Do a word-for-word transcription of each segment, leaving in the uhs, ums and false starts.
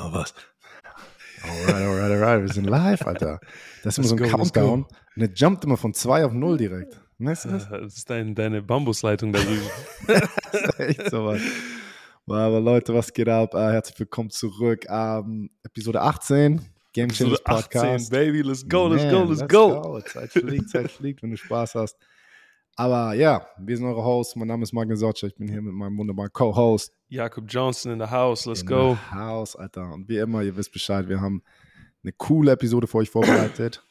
Oh, was? Alright, alright, alright. Wir sind live, Alter. Das ist immer so ein Let's go, let's Countdown. go. Und der jumpt immer von zwei auf null direkt. Weißt du das? Das ist dein, deine Bambusleitung da drüben. Das ist echt sowas. Aber Leute, was geht ab? Uh, herzlich willkommen zurück. Um, Episode achtzehn. Game Changers Podcast. achtzehn, Baby, let's go, let's Man, go, let's, let's go. go. Zeit fliegt, Zeit fliegt, wenn du Spaß hast. Aber ja, wir sind eure Hosts. Mein Name ist Magne Sotcha. Ich bin hier mit meinem wunderbaren Co-Host. Jakob Johnson in the house, let's in go. the house, Alter. Und wie immer, ihr wisst Bescheid, wir haben eine coole Episode für euch vorbereitet.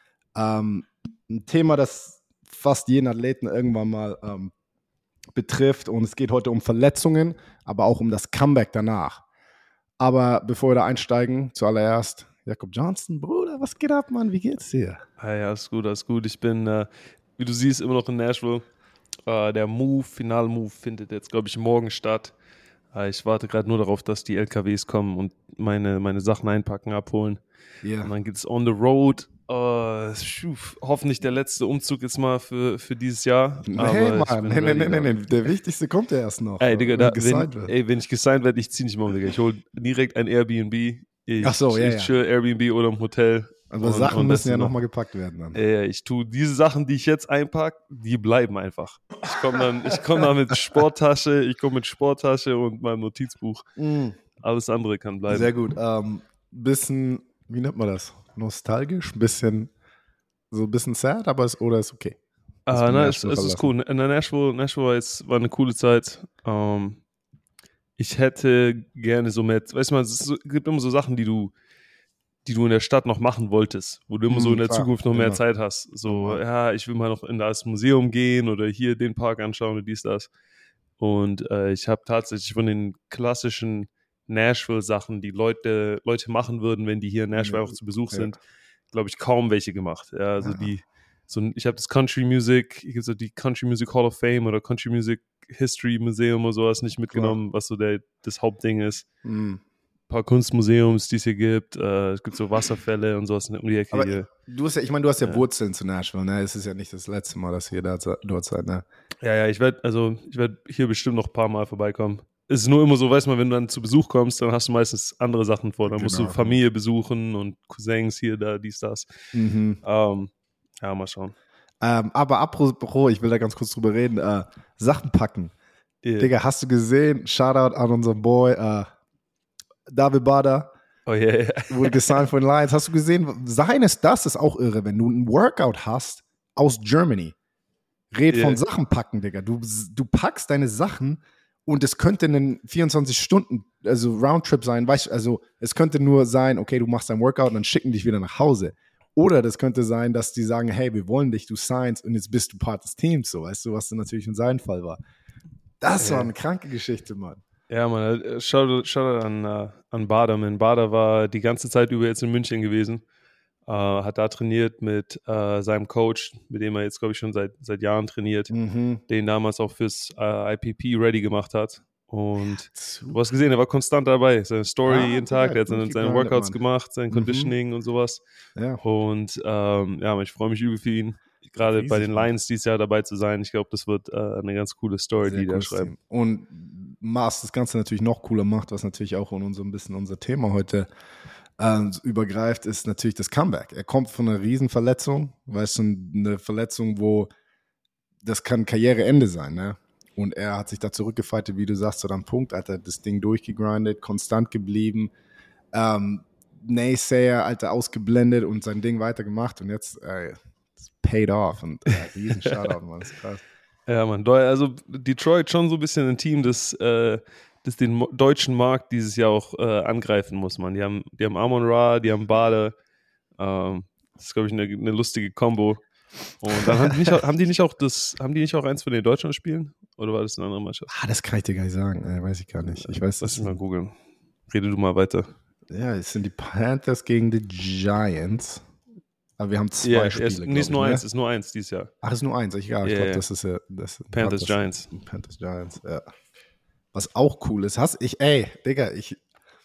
ähm, ein Thema, das fast jeden Athleten irgendwann mal ähm, betrifft. Und es geht heute um Verletzungen, aber auch um das Comeback danach. Aber bevor wir da einsteigen, zuallererst Jakob Johnson. Bruder, was geht ab, Mann? Wie geht's dir? Ja, ja, ist gut, alles gut. Ich bin, äh, wie du siehst, immer noch in Nashville. Äh, der Move, Final-Move findet jetzt, glaube ich, morgen statt. Äh, ich warte gerade nur darauf, dass die L K Ws kommen und meine, meine Sachen einpacken, abholen. Ja. Und dann geht's on the road. Uh, schuf, hoffentlich der letzte Umzug jetzt mal für, für dieses Jahr. Nee, Aber Mann, nee, nee, nee, nee, nee, der wichtigste kommt ja erst noch. Ey, Digga, da, wenn, wenn, ey, wenn ich gesigned werde, ich zieh nicht mal um, Digga. Ich hole direkt ein Airbnb. Ich, Ach so, ja, ich ja. chill Airbnb oder im Hotel. Aber und, Sachen und müssen ja noch- nochmal gepackt werden dann. Ey, ich tue diese Sachen, die ich jetzt einpacke, die bleiben einfach. Ich komme dann, ich komm dann mit Sporttasche, ich komme mit Sporttasche und meinem Notizbuch. Mhm. Alles andere kann bleiben. Sehr gut. Ähm, bisschen, wie nennt man das? Nostalgisch? Bisschen, so ein bisschen sad, aber ist, oder ist okay? Dass Ah, wir na, es, Nashville es ist verlassen. cool. In der Nashville, Nashville war, jetzt, war eine coole Zeit. Ähm, ich hätte gerne so mehr, weißt du mal, es ist- gibt immer so Sachen, die du, die du in der Stadt noch machen wolltest, wo du immer so Mhm, in der klar, Zukunft noch mehr immer. Zeit hast. So, Normal. ja, ich will mal noch in das Museum gehen oder hier den Park anschauen oder dies, das. Und äh, ich habe tatsächlich von den klassischen Nashville-Sachen, die Leute, Leute machen würden, wenn die hier in Nashville Ja, auch zu Besuch ja. sind, glaube ich, kaum welche gemacht. Ja, also Ja. die, so ein- ich habe das Country Music, hier gibt's so die Country Music Hall of Fame oder Country Music History Museum oder sowas nicht mitgenommen, was so der, das Hauptding ist. Mhm. Ein paar Kunstmuseums, die es hier gibt. Äh, es gibt so Wasserfälle und sowas um die Ecke Aber hier. du hast ja, ich meine, du hast ja, Ja. Wurzeln zu Nashville, ne? Es ist ja nicht das letzte Mal, dass ihr da, dort seid, ne? Ja, ja, ich werde also ich werde hier bestimmt noch ein paar Mal vorbeikommen. Es ist nur immer so, weißt du mal, wenn du dann zu Besuch kommst, dann hast du meistens andere Sachen vor. Dann musst du Genau. Familie besuchen und Cousins hier, da, dies, das. Mhm. Ähm, ja, mal schauen. Ähm, aber apropos, ich will da ganz kurz drüber reden, äh, Sachen packen. Yeah. Digga, hast du gesehen, Shoutout an unseren Boy, äh, David Bader, Oh yeah, yeah. wurde gesigned von den Lions. Hast du gesehen, seines, das ist auch irre, wenn du ein Workout hast aus Germany. Red Yeah. von Sachen packen, Digga. Du, du packst deine Sachen und es könnte ein vierundzwanzig Stunden, also Roundtrip sein, weißt du, also es könnte nur sein, okay, du machst dein Workout und dann schicken dich wieder nach Hause. Oder das könnte sein, dass die sagen, hey, wir wollen dich, du signst und jetzt bist du Part des Teams, so, weißt du, was dann natürlich in seinem Fall war. Das war Ja. eine kranke Geschichte, Mann. Ja, Mann, äh, schau, schau an, äh, an Bader. Man. Bader war die ganze Zeit über jetzt in München gewesen, äh, hat da trainiert mit äh, seinem Coach, mit dem er jetzt, glaube ich, schon seit, seit Jahren trainiert, Mhm. den damals auch fürs äh, I P P ready gemacht hat. Und du hast gesehen, er war konstant dabei. Seine Story Ah, jeden Tag, geil. der hat seine, seine Durchgegrindet, Workouts Mann. gemacht, sein Mhm. Conditioning und sowas. Ja. Und ähm, ja, ich freue mich übel für ihn. Gerade Riesig, bei den Mann. Lions dieses Jahr dabei zu sein. Ich glaube, das wird äh, eine ganz coole Story, Sehr die da cooles schreiben. Team. Und was das Ganze natürlich noch cooler macht, was natürlich auch in unser, ein bisschen unser Thema heute äh, übergreift, ist natürlich das Comeback. Er kommt von einer Riesenverletzung, weißt du, eine Verletzung, wo das kann Karriereende sein, ne? Und er hat sich da zurückgefightet, wie du sagst, zu einem Punkt, Alter, das Ding durchgegrindet, konstant geblieben, ähm, Naysayer, Alter, ausgeblendet und sein Ding weitergemacht und jetzt äh, it's paid off und äh, riesen Shoutout, Mann, das ist krass. Ja, man, also Detroit schon so ein bisschen ein Team, das, äh, das den mo- deutschen Markt dieses Jahr auch äh, angreifen muss, man. Die haben, die haben Amon Ra, die haben Bade. Ähm, das ist, glaube ich, eine, eine lustige Kombo. Und dann haben die, nicht auch, haben die nicht auch das, haben die nicht auch eins von den Deutschland spielen? Oder war das eine andere Mannschaft? Ah, das kann ich dir gar nicht sagen, äh, weiß ich gar nicht. Ich weiß, Lass das mich mal googeln. Rede du mal weiter. ja, es sind die Panthers gegen die Giants. Aber wir haben zwei Ja, Spiele, es, glaub nee, ist ich, nur ne? eins, ist nur eins dieses Jahr. Ach, ist nur eins. Ich, ja, ich Ja, glaube, ja. das ist ja das Panthers das, Giants. Panthers Giants, ja. Was auch cool ist, hast ich, ey, Digga, ich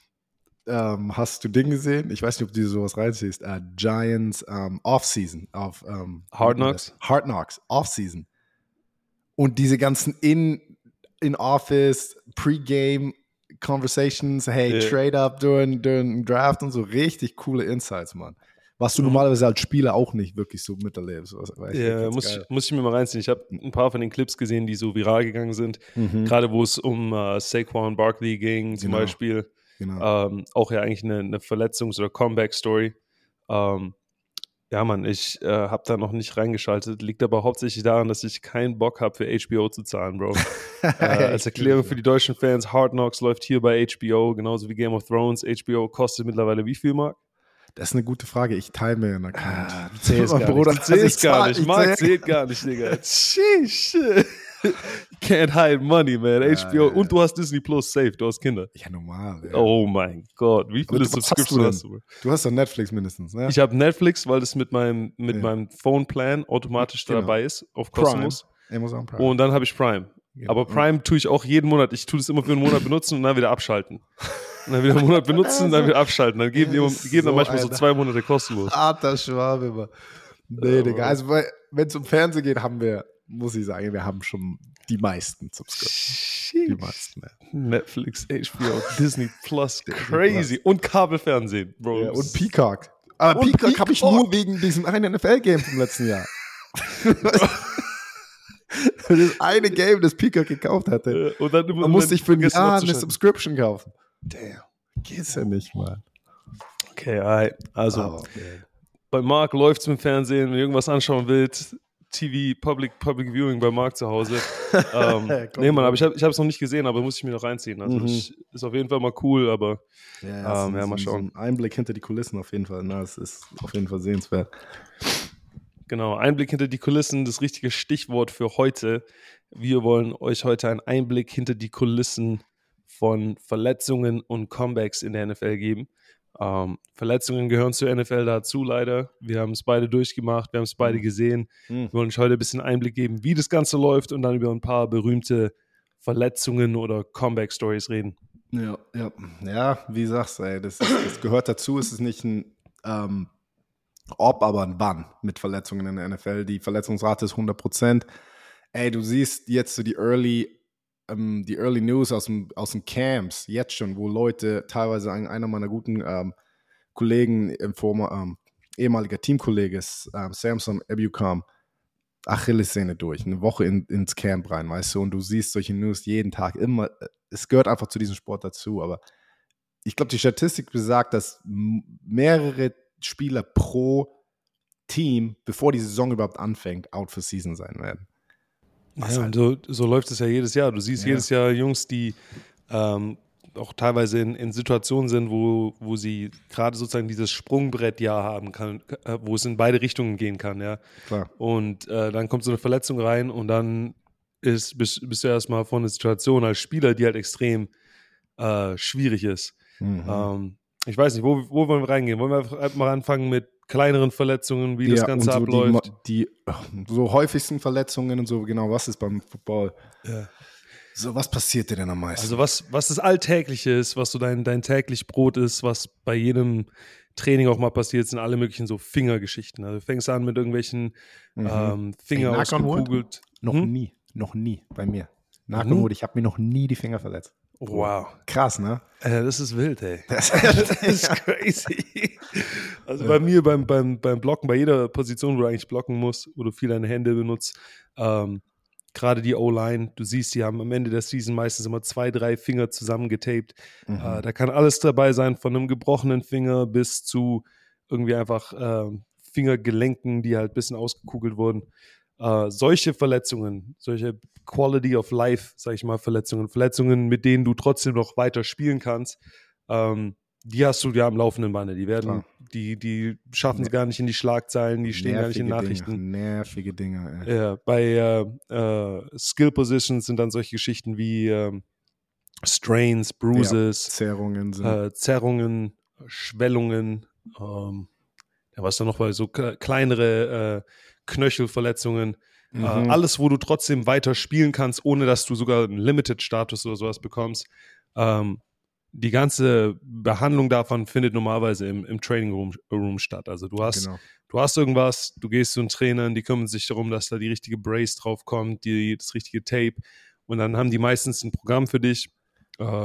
ähm, hast du Ding gesehen? Ich weiß nicht, ob du sowas reinziehst. Uh, Giants um, Offseason auf um, Hard Knocks? Hard Knocks, Offseason. Und diese ganzen in in Office, Pre-Game Conversations, hey, Yeah. Trade Up during, during Draft und so, richtig coole Insights, Mann. Was du Mhm. normalerweise als Spieler auch nicht wirklich so miterlebst. Was, weiß ich, Ja, ganz muss geil. ich, muss ich mir mal reinziehen. Ich habe ein paar von den Clips gesehen, die so viral gegangen sind. Mhm. Gerade wo es um äh, Saquon Barkley ging, zum Genau. Beispiel. Genau. Ähm, auch ja eigentlich eine, eine Verletzungs- oder Comeback-Story. Ähm, ja, Mann, ich äh, habe da noch nicht reingeschaltet. Liegt aber hauptsächlich daran, dass ich keinen Bock habe, für H B O zu zahlen, Bro. äh, als Erklärung für die deutschen Fans, Hard Knocks läuft hier bei H B O, genauso wie Game of Thrones. H B O kostet mittlerweile wie viel, Mark? Das ist eine gute Frage. Ich teile mir einen Account. Ah, du zählst Mein gar Bruder, nicht. Du zählst also ich gar zahl- nicht. ich Mark zähl- zählt gar nicht, Digga. Sheesh. Can't hide money, man. Ja, H B O. ja, ja. Und du hast Disney Plus safe. Du hast Kinder. Ja, normal. Ja. Oh mein Gott. Wie Aber viele du- was hast du Subscriptions denn? hast du? Bro? Du hast doch Netflix mindestens, ne? Ich habe Netflix, weil das mit meinem, mit Ja. meinem Phone-Plan automatisch Genau. dabei ist, auf Prime. kostenlos. Amazon Prime. Und dann habe ich Prime. Genau. Aber Prime tue ich auch jeden Monat. Ich tue das immer für einen Monat benutzen und dann wieder abschalten. Und dann wieder einen Monat benutzen und dann wieder abschalten. Dann geben die, Das immer- ist die geben dann so manchmal so ein- zwei Monate kostenlos. Harter Schwabe immer. Nee, Ja, Digga. Mann. Also, wenn es um Fernsehen geht, haben wir, muss ich sagen, wir haben schon die meisten Subscriptions. Die meisten, ja. Netflix, H B O, Disney Plus, Disney crazy. Und Kabelfernsehen, Bro. Ja, und Peacock. Aber Und Peacock habe ich Peacock. nur wegen diesem einen N F L-Game vom letzten Jahr. Das eine Game, das Peacock gekauft hatte. Äh, Und dann, Man musste ich für ein vergessen Jahr eine abzuschalten. Subscription kaufen. Damn. Geht's ja nicht mal. Okay, alright. Also, Oh, man. bei Marc läuft es mit dem Fernsehen, wenn du irgendwas anschauen willst, T V, Public, Public Viewing bei Marc zu Hause. ähm, Komm, nee, Mann, aber komm. ich habe es noch nicht gesehen, aber muss ich mir noch reinziehen. Also, Mhm. ich, ist auf jeden Fall mal cool, aber Ja, Ähm, so, ja, mal so, schauen. so ein Einblick hinter die Kulissen auf jeden Fall. Na, es ist auf jeden Fall sehenswert. genau, Einblick hinter die Kulissen, das richtige Stichwort für heute. Wir wollen euch heute einen Einblick hinter die Kulissen von Verletzungen und Comebacks in der N F L geben. Ähm, Verletzungen gehören zur N F L dazu, leider. Wir haben es beide durchgemacht, wir haben es beide gesehen. Wir wollen euch heute ein bisschen Einblick geben, wie das Ganze läuft und dann über ein paar berühmte Verletzungen oder Comeback-Stories reden. Ja, ja. Ja, wie sagst du, ey, das, ist, das gehört dazu. Es ist nicht ein ähm, Ob, aber ein Wann mit Verletzungen in der N F L. Die Verletzungsrate ist hundert Prozent. Ey, du siehst jetzt so die Early, ähm, die Early News aus dem, aus den Camps, jetzt schon, wo Leute, teilweise ein, einer meiner guten ähm, Kollegen, im Former, ähm, ehemaliger Teamkollege ist, ähm, Samson Ebukam, Achillessehne durch, eine Woche in, ins Camp rein, weißt du, und du siehst solche News jeden Tag immer, es gehört einfach zu diesem Sport dazu, aber ich glaube, die Statistik besagt, dass m- mehrere Spieler pro Team, bevor die Saison überhaupt anfängt, out for season sein werden. Was Ja, halt- und so, so läuft es ja jedes Jahr. Du siehst Ja. jedes Jahr Jungs, die ähm, auch teilweise in, in Situationen sind, wo, wo sie gerade sozusagen dieses Sprungbrettjahr haben kann, äh, wo es in beide Richtungen gehen kann, ja. Klar. Und äh, dann kommt so eine Verletzung rein und dann ist, bist, bist du erstmal vor einer Situation als Spieler, die halt extrem äh, schwierig ist. Mhm. Ähm, ich weiß nicht, wo, wo wollen wir reingehen? Wollen wir einfach mal anfangen mit kleineren Verletzungen, wie das Ja, Ganze und so abläuft? Die, die so häufigsten Verletzungen und so, genau, was ist beim Football? Ja. So, was passiert dir denn am meisten? Also was, was das Alltägliche ist, was so dein, dein täglich Brot ist, was bei jedem Training auch mal passiert, sind alle möglichen so Fingergeschichten. Also du fängst an mit irgendwelchen Mhm. ähm, Finger Ey, knock on wood? ausgekugelt. noch Hm? nie, noch nie bei mir. Noch nie? Nakenmut, ich habe mir noch nie die Finger verletzt. Wow. Krass, ne? Äh, das ist wild, ey. Das, Das ist crazy. Also bei mir beim, beim, beim Blocken, bei jeder Position, wo du eigentlich blocken musst, wo du viel deine Hände benutzt, ähm, gerade die O-Line, du siehst, die haben am Ende der Season meistens immer zwei, drei Finger zusammengetaped. Mhm. Äh, da kann alles dabei sein, von einem gebrochenen Finger bis zu irgendwie einfach ähm, Fingergelenken, die halt ein bisschen ausgekugelt wurden. Äh, solche Verletzungen, solche Quality of Life, sag ich mal, Verletzungen, Verletzungen, mit denen du trotzdem noch weiter spielen kannst, ähm, die hast du ja am laufenden Bande. Die werden, Klar. die, die schaffen es gar nicht in die Schlagzeilen, die stehen gar nicht in nervige Nachrichten. Dinge, nervige Dinge, ey. Ja, bei äh, äh, Skill Positions sind dann solche Geschichten wie ähm, Strains, Bruises, Zerrungen sind. äh, Zerrungen, Schwellungen, ähm, ja, was da noch war, so k- kleinere äh, Knöchelverletzungen. Mhm. Äh, alles, wo du trotzdem weiter spielen kannst, ohne dass du sogar einen Limited-Status oder sowas bekommst. Ähm, die ganze Behandlung davon findet normalerweise im, im Training Room, Room statt. Also du hast, Genau. du hast irgendwas, du gehst zu den Trainern, die kümmern sich darum, dass da die richtige Brace drauf kommt, die, das richtige Tape. Und dann haben die meistens ein Programm für dich. Ähm,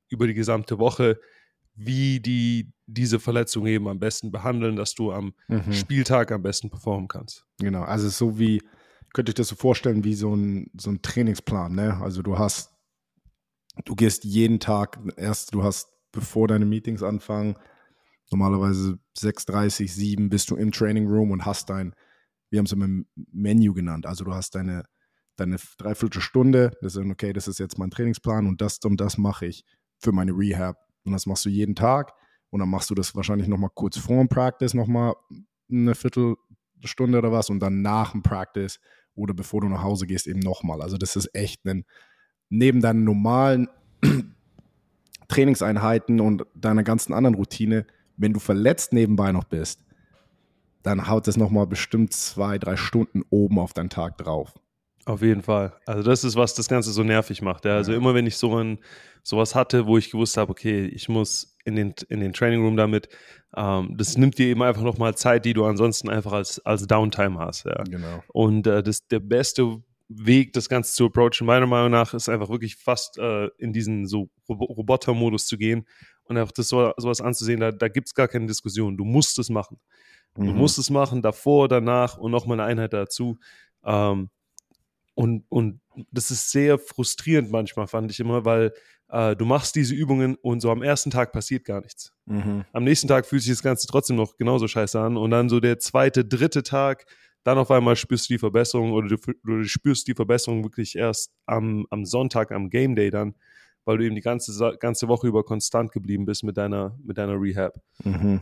über die gesamte Woche, wie die diese Verletzung eben am besten behandeln, dass du am mhm. Spieltag am besten performen kannst. Genau, also so wie, könnte ich das so vorstellen, wie so ein, so ein Trainingsplan, ne? Also du hast, du gehst jeden Tag, erst du hast, bevor deine Meetings anfangen, normalerweise sechs Uhr dreißig, sieben bist du im Training Room und hast dein, wir haben es immer Menü genannt, also du hast deine, deine Dreiviertelstunde, das ist okay, das ist jetzt mein Trainingsplan und das und das mache ich für meine Rehab. Und das machst du jeden Tag und dann machst du das wahrscheinlich nochmal kurz vor dem Practice, nochmal eine Viertelstunde oder was und dann nach dem Practice oder bevor du nach Hause gehst eben nochmal. Also das ist echt ein, neben deinen normalen Trainingseinheiten und deiner ganzen anderen Routine, wenn du verletzt nebenbei noch bist, dann haut das nochmal bestimmt zwei, drei Stunden oben auf deinen Tag drauf. Auf jeden Fall. Also das ist, was das Ganze so nervig macht. Ja. Also ja. immer, wenn ich so ein, sowas hatte, wo ich gewusst habe, okay, ich muss in den, in den Training Room damit, ähm, das nimmt dir eben einfach nochmal Zeit, die du ansonsten einfach als, als Downtime hast. Ja. Genau. Und äh, das, der beste Weg, das Ganze zu approachen, meiner Meinung nach, ist einfach wirklich fast äh, in diesen so Rob- Roboter-Modus zu gehen und einfach das so, sowas anzusehen, da, da gibt es gar keine Diskussion. Du musst es machen. Du mhm. musst es machen, davor, danach und nochmal eine Einheit dazu. Ähm, Und, und das ist sehr frustrierend manchmal, fand ich immer, weil äh, du machst diese Übungen und so am ersten Tag passiert gar nichts. Mhm. Am nächsten Tag fühlt sich das Ganze trotzdem noch genauso scheiße an und dann so der zweite, dritte Tag, dann auf einmal spürst du die Verbesserung oder du, du spürst die Verbesserung wirklich erst am, am Sonntag, am Game Day dann, weil du eben die ganze, ganze Woche über konstant geblieben bist mit deiner, mit deiner Rehab. Mhm.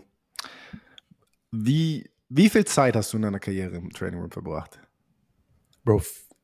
Wie, wie viel Zeit hast du in deiner Karriere im Training Room verbracht? Bro,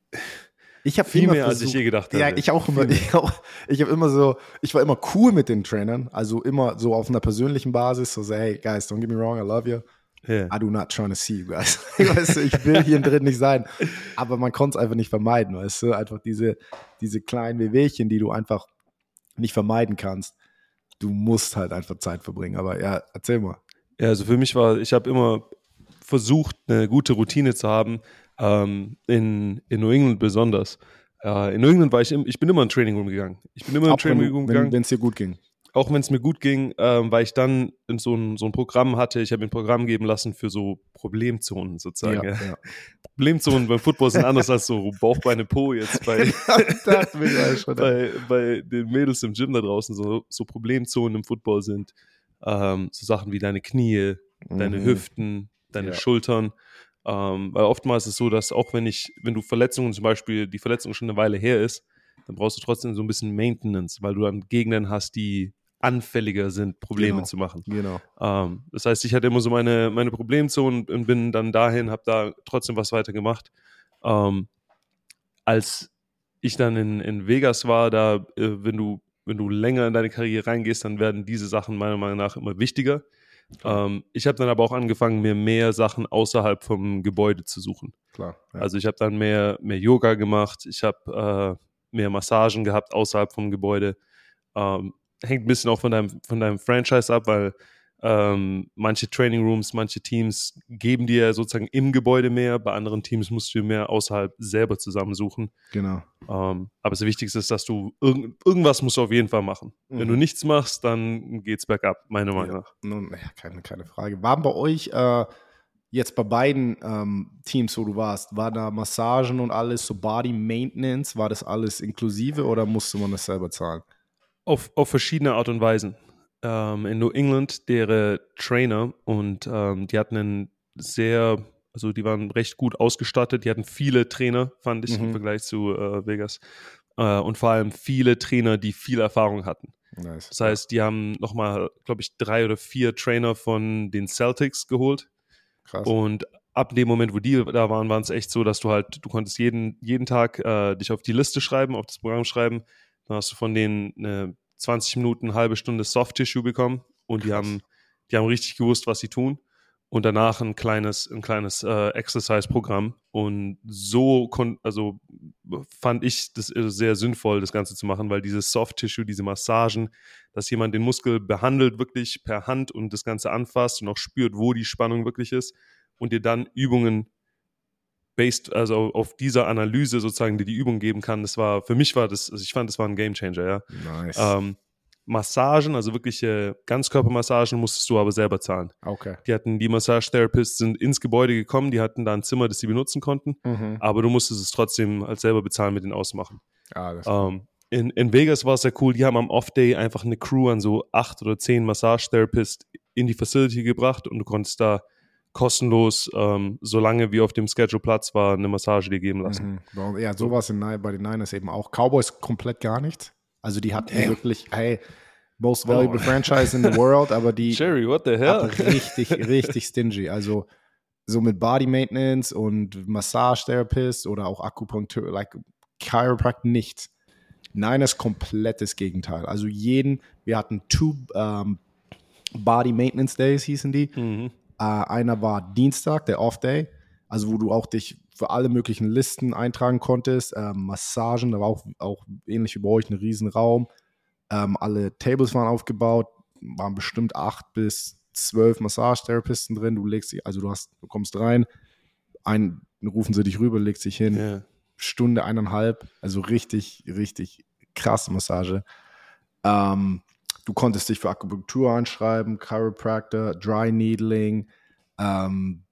ich habe viel immer mehr, versucht, als ich je gedacht habe. Ja, ich auch immer. Ich, auch, ich habe immer so, ich war immer cool mit den Trainern, also immer so auf einer persönlichen Basis, so say, hey guys, don't get me wrong, I love you. Yeah. I do not trying to see you guys. Weißt du, ich will hier drin nicht sein, aber man konnte es einfach nicht vermeiden, weißt du, einfach diese, diese kleinen Wehwehchen, die du einfach nicht vermeiden kannst. Du musst halt einfach Zeit verbringen. Aber ja, erzähl mal. Ja, also für mich war, ich habe immer versucht, eine gute Routine zu haben. Ähm, in, in New England besonders. Äh, in New England war ich, im, ich bin immer in den Training Room gegangen. Ich bin immer in den Training Room gegangen. Wenn es dir gut ging. Auch wenn es mir gut ging, ähm, weil ich dann in so ein, so ein Programm hatte, ich habe mir ein Programm geben lassen für so Problemzonen sozusagen. Ja, ja. Ja. Problemzonen beim Football sind anders als so Bauch, Beine, Po jetzt bei, das will ich schon bei, bei den Mädels im Gym da draußen. So, so Problemzonen im Football sind ähm, so Sachen wie deine Knie, mhm. deine Hüften, deine ja. Schultern. Ähm, weil oftmals ist es so, dass auch wenn ich, wenn du Verletzungen zum Beispiel, die Verletzung schon eine Weile her ist, dann brauchst du trotzdem so ein bisschen Maintenance, weil du dann Gegenden hast, die anfälliger sind, Probleme genau, zu machen. Genau. Ähm, das heißt, ich hatte immer so meine, meine Problemzonen und bin dann dahin, habe da trotzdem was weiter gemacht. Ähm, als ich dann in, in Vegas war, da, äh, wenn du, wenn du länger in deine Karriere reingehst, dann werden diese Sachen meiner Meinung nach immer wichtiger. Ähm, ich habe dann aber auch angefangen, mir mehr Sachen außerhalb vom Gebäude zu suchen. Klar. Ja. Also ich habe dann mehr, mehr Yoga gemacht, ich habe äh, mehr Massagen gehabt außerhalb vom Gebäude. Ähm, hängt ein bisschen auch von deinem, von deinem Franchise ab, weil ähm, manche Training Rooms, manche Teams geben dir sozusagen im Gebäude mehr, bei anderen Teams musst du mehr außerhalb selber zusammensuchen. Genau. Ähm, aber das Wichtigste ist, dass du irg- irgendwas musst du auf jeden Fall machen. Mhm. Wenn du nichts machst, dann geht's bergab, meiner Meinung ja. nach. Nun, ja, keine, keine Frage. Waren bei euch äh, jetzt bei beiden ähm, Teams, wo du warst, war da Massagen und alles, so Body Maintenance, war das alles inklusive oder musste man das selber zahlen? Auf, auf verschiedene Art und Weisen. Ähm, in New England, deren Trainer, und ähm, die hatten einen sehr, also die waren recht gut ausgestattet, die hatten viele Trainer, fand ich, Mhm. im Vergleich zu äh, Vegas. Äh, und vor allem viele Trainer, die viel Erfahrung hatten. Nice. Das heißt, die haben nochmal, glaube ich, drei oder vier Trainer von den Celtics geholt. Krass. Und ab dem Moment, wo die da waren, war es echt so, dass du halt, du konntest jeden, jeden Tag äh, dich auf die Liste schreiben, auf das Programm schreiben. Dann hast du von denen eine zwanzig Minuten, eine halbe Stunde Soft-Tissue bekommen und die Krass. haben, die haben richtig gewusst, was sie tun. Und danach ein kleines, ein kleines äh, Exercise-Programm. Und so kon- also fand ich das sehr sinnvoll, das Ganze zu machen, weil dieses Soft-Tissue, diese Massagen, dass jemand den Muskel behandelt, wirklich per Hand und das Ganze anfasst und auch spürt, wo die Spannung wirklich ist und dir dann Übungen based, also auf dieser Analyse sozusagen, die die Übung geben kann, das war, für mich war das, also ich fand, das war ein Gamechanger, ja. Nice. Ähm, Massagen, also wirkliche Ganzkörpermassagen, musstest du aber selber zahlen. Okay. Die hatten, die Massage-Therapists sind ins Gebäude gekommen, die hatten da ein Zimmer, das sie benutzen konnten, Mhm. aber du musstest es trotzdem als selber bezahlen mit den Ausmachen. Ah, das ist cool. Ähm, in, in Vegas war es sehr cool, die haben am Off-Day einfach eine Crew an so acht oder zehn Massage-Therapists in die Facility gebracht und du konntest da kostenlos, ähm, solange wie auf dem Schedule Platz war, eine Massage dir geben lassen. Mhm. Ja, sowas in, bei den Niners eben auch. Cowboys komplett gar nicht. Also die hatten Damn. wirklich, hey, most valuable oh. franchise in the world, aber die Jerry, what the hell? richtig, richtig stingy. Also so mit Body Maintenance und Massage-Therapist oder auch Akupunktur, like Chiropractic nicht. Niners komplettes Gegenteil. Also jeden, wir hatten two um, Body Maintenance Days hießen die. Mhm. Uh, einer war Dienstag, der Off-Day, also wo du auch dich für alle möglichen Listen eintragen konntest. Ähm, Massagen, da war auch, auch ähnlich wie bei euch ein Riesenraum. Ähm, alle Tables waren aufgebaut, waren bestimmt acht bis zwölf Massage-Therapisten drin. Du legst dich, also du hast, du kommst rein, ein, rufen sie dich rüber, legst dich hin, Yeah. Stunde, eineinhalb, also richtig, richtig krasse Massage. Ähm, du konntest dich für Akupunktur einschreiben, Chiropractor, Dry Needling, ähm,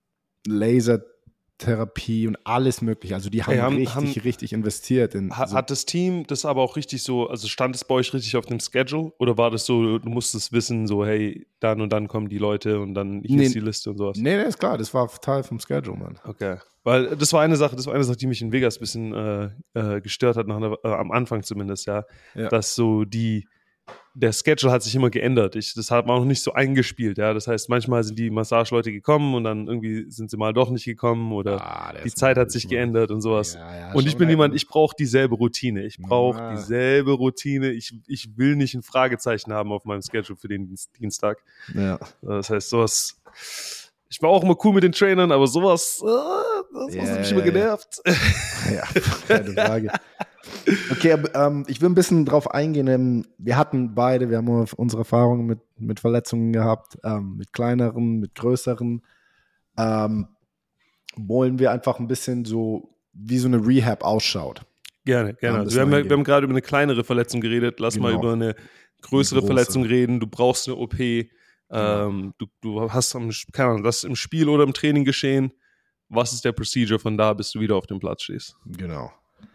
Lasertherapie und alles mögliche. Also die haben, Hey, haben richtig, haben, richtig investiert. In hat, so hat das Team das aber auch richtig so, also stand es bei euch richtig auf dem Schedule oder war das so, du musstest wissen, so hey, dann und dann kommen die Leute und dann hier nee, ist die Liste und sowas? Nee, nee, ist klar, das war Teil vom Schedule, Mann. Okay, weil das war eine Sache, das war eine Sache, die mich in Vegas ein bisschen äh, äh, gestört hat, nach einer, äh, am Anfang zumindest, ja, ja. dass so die der Schedule hat sich immer geändert. Ich, das hat man auch nicht so eingespielt, ja. Das heißt, manchmal sind die Massageleute gekommen und dann irgendwie sind sie mal doch nicht gekommen oder ah, die Zeit hat sich Mann. geändert und sowas. Ja, ja, und ich bin schon jemand, halt, ich brauche dieselbe Routine. Ich brauche Ah. dieselbe Routine. Ich, ich will nicht ein Fragezeichen haben auf meinem Schedule für den Dienstag. Ja. Das heißt, sowas. Ich war auch immer cool mit den Trainern, aber sowas, äh, das Ja, hat mich ja, immer genervt. Ja, keine Frage. Okay, aber, ähm, ich will ein bisschen drauf eingehen. Ähm, wir hatten beide, wir haben unsere Erfahrungen mit, mit Verletzungen gehabt, ähm, mit kleineren, mit größeren. Ähm, wollen wir einfach ein bisschen so, wie so eine Rehab ausschaut. Gerne, gerne. Ja, also wir, haben, wir haben gerade über eine kleinere Verletzung geredet. Lass genau. mal über eine größere eine Verletzung reden. Du brauchst eine O P. Genau. Ähm, du, du hast am, keine Ahnung, das ist im Spiel oder im Training geschehen. Was ist der Procedure von da, bis du wieder auf dem Platz stehst? Genau.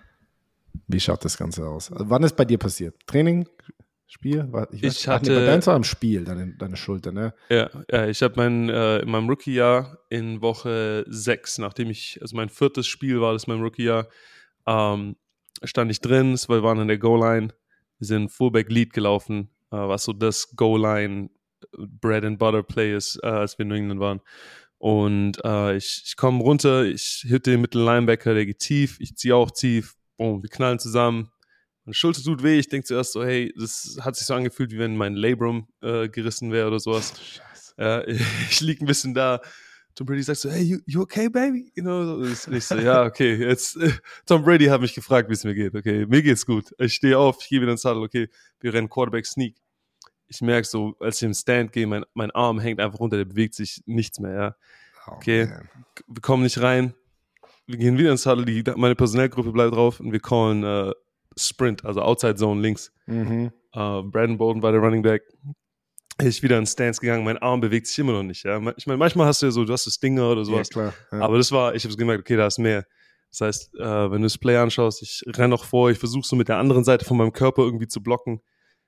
Wie schaut das Ganze aus? Also, wann ist bei dir passiert? Training? Spiel? Ich, weiß, ich hatte. Ach, nee, bei deinem war im Spiel, deine, deine Schulter, ne? Ja, ja ich habe mein, äh, in meinem Rookie-Jahr in Woche sechs, nachdem ich, also mein viertes Spiel war das mein Rookie-Jahr, ähm, stand ich drin, wir waren in der Goal-Line, wir sind Fullback-Lead gelaufen, äh, was so das Goal-Line Bread-and-Butter-Play ist, äh, als wir in New England waren. Und äh, ich, ich komme runter, ich hitte den Mittel-Linebacker, der geht tief, ich ziehe auch tief, boom, wir knallen zusammen. Meine Schulter tut weh, ich denke zuerst so, hey, das hat sich so angefühlt, wie wenn mein Labrum äh, gerissen wäre oder sowas. Scheiße. Äh, ich liege ein bisschen da. Tom Brady sagt so, hey, you, you okay, baby? You know, so, ich so, ja, okay, jetzt, äh, Tom Brady hat mich gefragt, wie es mir geht. Okay, mir geht's gut. Ich stehe auf, ich gehe wieder ins Huddle, okay, wir rennen Quarterback Sneak. Ich merke so, als ich im Stand gehe, mein, mein Arm hängt einfach runter, der bewegt sich nichts mehr, ja. Okay, oh, wir kommen nicht rein. Wir gehen wieder ins Huddle, die, meine Personellgruppe bleibt drauf und wir callen äh, Sprint, also Outside Zone links. Mhm. Uh, Brandon Bolden war der Running Back. Ich bin wieder in Stance gegangen, mein Arm bewegt sich immer noch nicht. Ja? Ich meine, manchmal hast du ja so, du hast das Dinger oder sowas. Ja, klar. Ja. Aber das war, ich habe gemerkt, okay, da ist mehr. Das heißt, äh, wenn du das Play anschaust, ich renne noch vor, ich versuche so mit der anderen Seite von meinem Körper irgendwie zu blocken.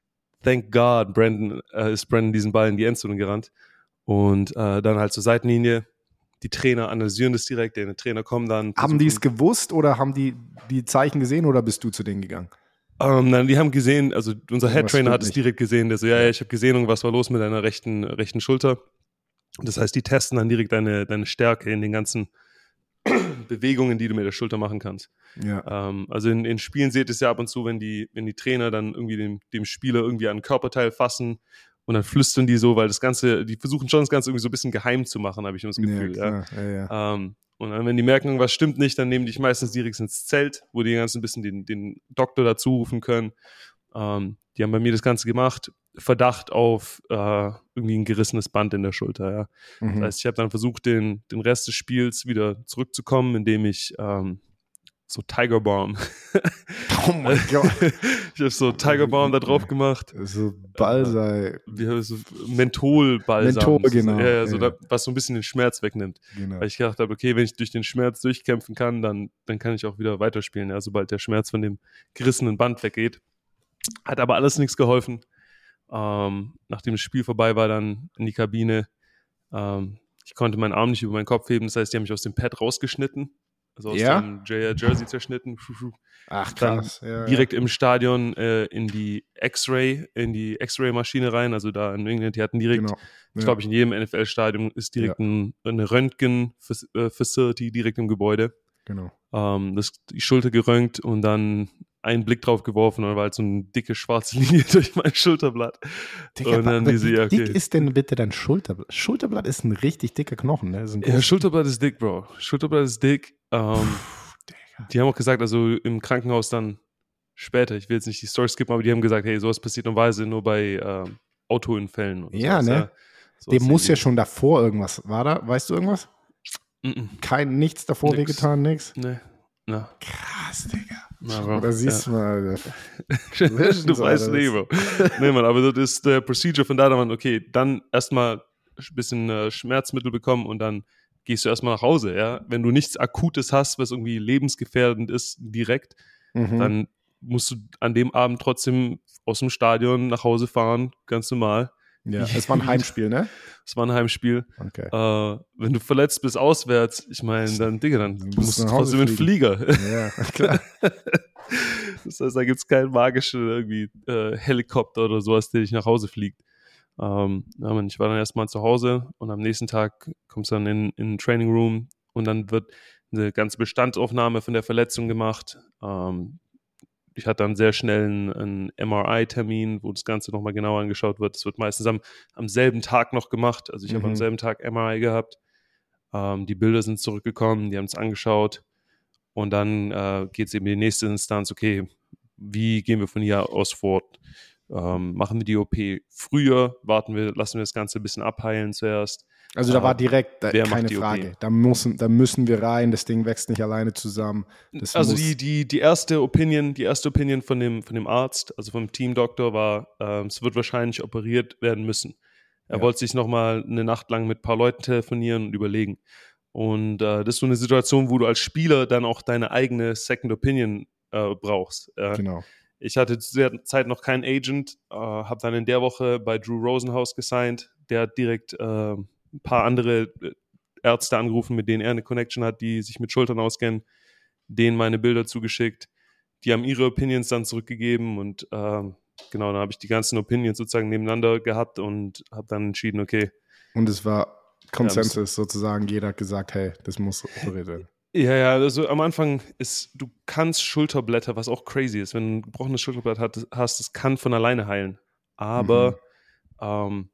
Thank God, Brandon äh, ist Brandon diesen Ball in die Endzone gerannt. Und äh, dann halt zur Seitenlinie. Die Trainer analysieren das direkt, die Trainer kommen dann. Haben die es gewusst oder haben die die Zeichen gesehen oder bist du zu denen gegangen? Um, nein, die haben gesehen, also unser Head Trainer hat es direkt gesehen, der so, ja, ja, ich habe gesehen, irgendwas war los mit deiner rechten, rechten Schulter. Das heißt, die testen dann direkt deine, deine Stärke in den ganzen Bewegungen, die du mit der Schulter machen kannst. Ja. Um, also in, in Spielen seht ihr es ja ab und zu, wenn die, wenn die Trainer dann irgendwie dem, dem Spieler irgendwie einen Körperteil fassen und dann flüstern die so, weil das Ganze, die versuchen schon das Ganze irgendwie so ein bisschen geheim zu machen, habe ich das Gefühl. Ja, ja. Ja, ja. Um, und dann, wenn die merken, irgendwas stimmt nicht, dann nehmen die dich meistens direkt ins Zelt, wo die ganz ein bisschen den, den Doktor dazu rufen können. Um, die haben bei mir das Ganze gemacht. Verdacht auf äh, irgendwie ein gerissenes Band in der Schulter. Ja. Mhm. Das heißt, ich habe dann versucht, den, den Rest des Spiels wieder zurückzukommen, indem ich ähm, so Tiger Balm. Oh mein Gott. Ich habe so Tiger Balm da drauf gemacht. So Balsai. Wie so Menthol-Balsam. Menthol, genau. Ja, ja, so ja. Da, was so ein bisschen den Schmerz wegnimmt. Genau. Weil ich gedacht habe, okay, wenn ich durch den Schmerz durchkämpfen kann, dann, dann kann ich auch wieder weiterspielen, ja, sobald der Schmerz von dem gerissenen Band weggeht. Hat aber alles nichts geholfen. Ähm, nachdem das Spiel vorbei war, dann in die Kabine. Ähm, ich konnte meinen Arm nicht über meinen Kopf heben, das heißt, die haben mich aus dem Pad rausgeschnitten. Also aus Ja? dem J R Jersey zerschnitten. Ach, Dann krass. Ja, direkt ja. im Stadion äh, in die X-Ray, in die X-Ray-Maschine rein. Also da in England, die hatten direkt, Genau. ich Ja. glaube, in jedem N F L-Stadion ist direkt ein, eine Röntgen-Facility direkt im Gebäude. Genau. Ähm, das, die Schulter geröntgt und dann einen Blick drauf geworfen und da war halt so eine dicke schwarze Linie durch mein Schulterblatt. Digga, und dann aber diese, wie ja, okay. dick ist denn bitte dein Schulterblatt? Schulterblatt ist ein richtig dicker Knochen, ne? Das ist ein Ja, großer- Schulterblatt ist dick, Bro. Schulterblatt ist dick. Ähm, die haben auch gesagt, also im Krankenhaus dann später, ich will jetzt nicht die Story skippen, aber die haben gesagt, hey, sowas passiert normalerweise nur bei ähm, Autounfällen. Oder Ja, sowas, ne? ja. Sowas Dem muss ja irgendwie. schon davor irgendwas. War da? Weißt du irgendwas? Mm-mm. Kein, nichts davor Nix. wehgetan, nix? Nee. Na. Krass, Digga. Na, Bro. Oder siehst du mal, Alter. du Visions, weißt Alter, nicht, Bro. Nee, Mann, aber das ist der Procedure von da, man, okay, dann erstmal ein bisschen äh, Schmerzmittel bekommen und dann gehst du erstmal nach Hause, ja. Wenn du nichts Akutes hast, was irgendwie lebensgefährdend ist, direkt, Mhm. dann musst du an dem Abend trotzdem aus dem Stadion nach Hause fahren, ganz normal. Ja, es war ein Heimspiel, ne? Es war ein Heimspiel. Okay. Äh, wenn du verletzt bist auswärts, ich meine, dann, Digga, dann Dann musst musst du du nach Hause trotzdem in den Flieger. Ja, klar. Das heißt, da gibt es keinen magischen irgendwie äh, Helikopter oder sowas, der dich nach Hause fliegt. Ähm, ja, man, ich war dann erstmal zu Hause und am nächsten Tag kommst du dann in, in den Training Room und dann wird eine ganze Bestandsaufnahme von der Verletzung gemacht. Ähm, ich hatte dann sehr schnell einen, einen M R I-Termin, wo das Ganze nochmal genauer angeschaut wird. Das wird meistens am, am selben Tag noch gemacht. Also ich habe Mhm. am selben Tag M R I gehabt. Ähm, die Bilder sind zurückgekommen, die haben es angeschaut. Und dann äh, geht es eben in die nächste Instanz, okay, wie gehen wir von hier aus fort? Ähm, machen wir die O P früher? Warten wir, lassen wir das Ganze ein bisschen abheilen zuerst? Also da war Äh, direkt da, wer keine macht die O P? Frage. Da müssen, da müssen wir rein, das Ding wächst nicht alleine zusammen. Das Also muss, die, die, die erste Opinion, die erste Opinion von dem, von dem Arzt, also vom Teamdoktor war, ähm, es wird wahrscheinlich operiert werden müssen. Er Ja. wollte sich nochmal eine Nacht lang mit ein paar Leuten telefonieren und überlegen. Und äh, das ist so eine Situation, wo du als Spieler dann auch deine eigene Second Opinion äh, brauchst. Äh, genau. Ich hatte zu der Zeit noch keinen Agent, äh, habe dann in der Woche bei Drew Rosenhaus gesigned. Der hat direkt äh, ein paar andere äh, Ärzte angerufen, mit denen er eine Connection hat, die sich mit Schultern auskennen, denen meine Bilder zugeschickt. Die haben ihre Opinions dann zurückgegeben und ähm, genau, dann habe ich die ganzen Opinions sozusagen nebeneinander gehabt und habe dann entschieden, okay. Und es war Konsensus sozusagen. Jeder hat gesagt, hey, das muss operiert werden. Ja, ja, also am Anfang ist, du kannst Schulterblätter, was auch crazy ist, wenn du ein gebrochenes Schulterblatt hat, hast, das kann von alleine heilen. Aber ähm,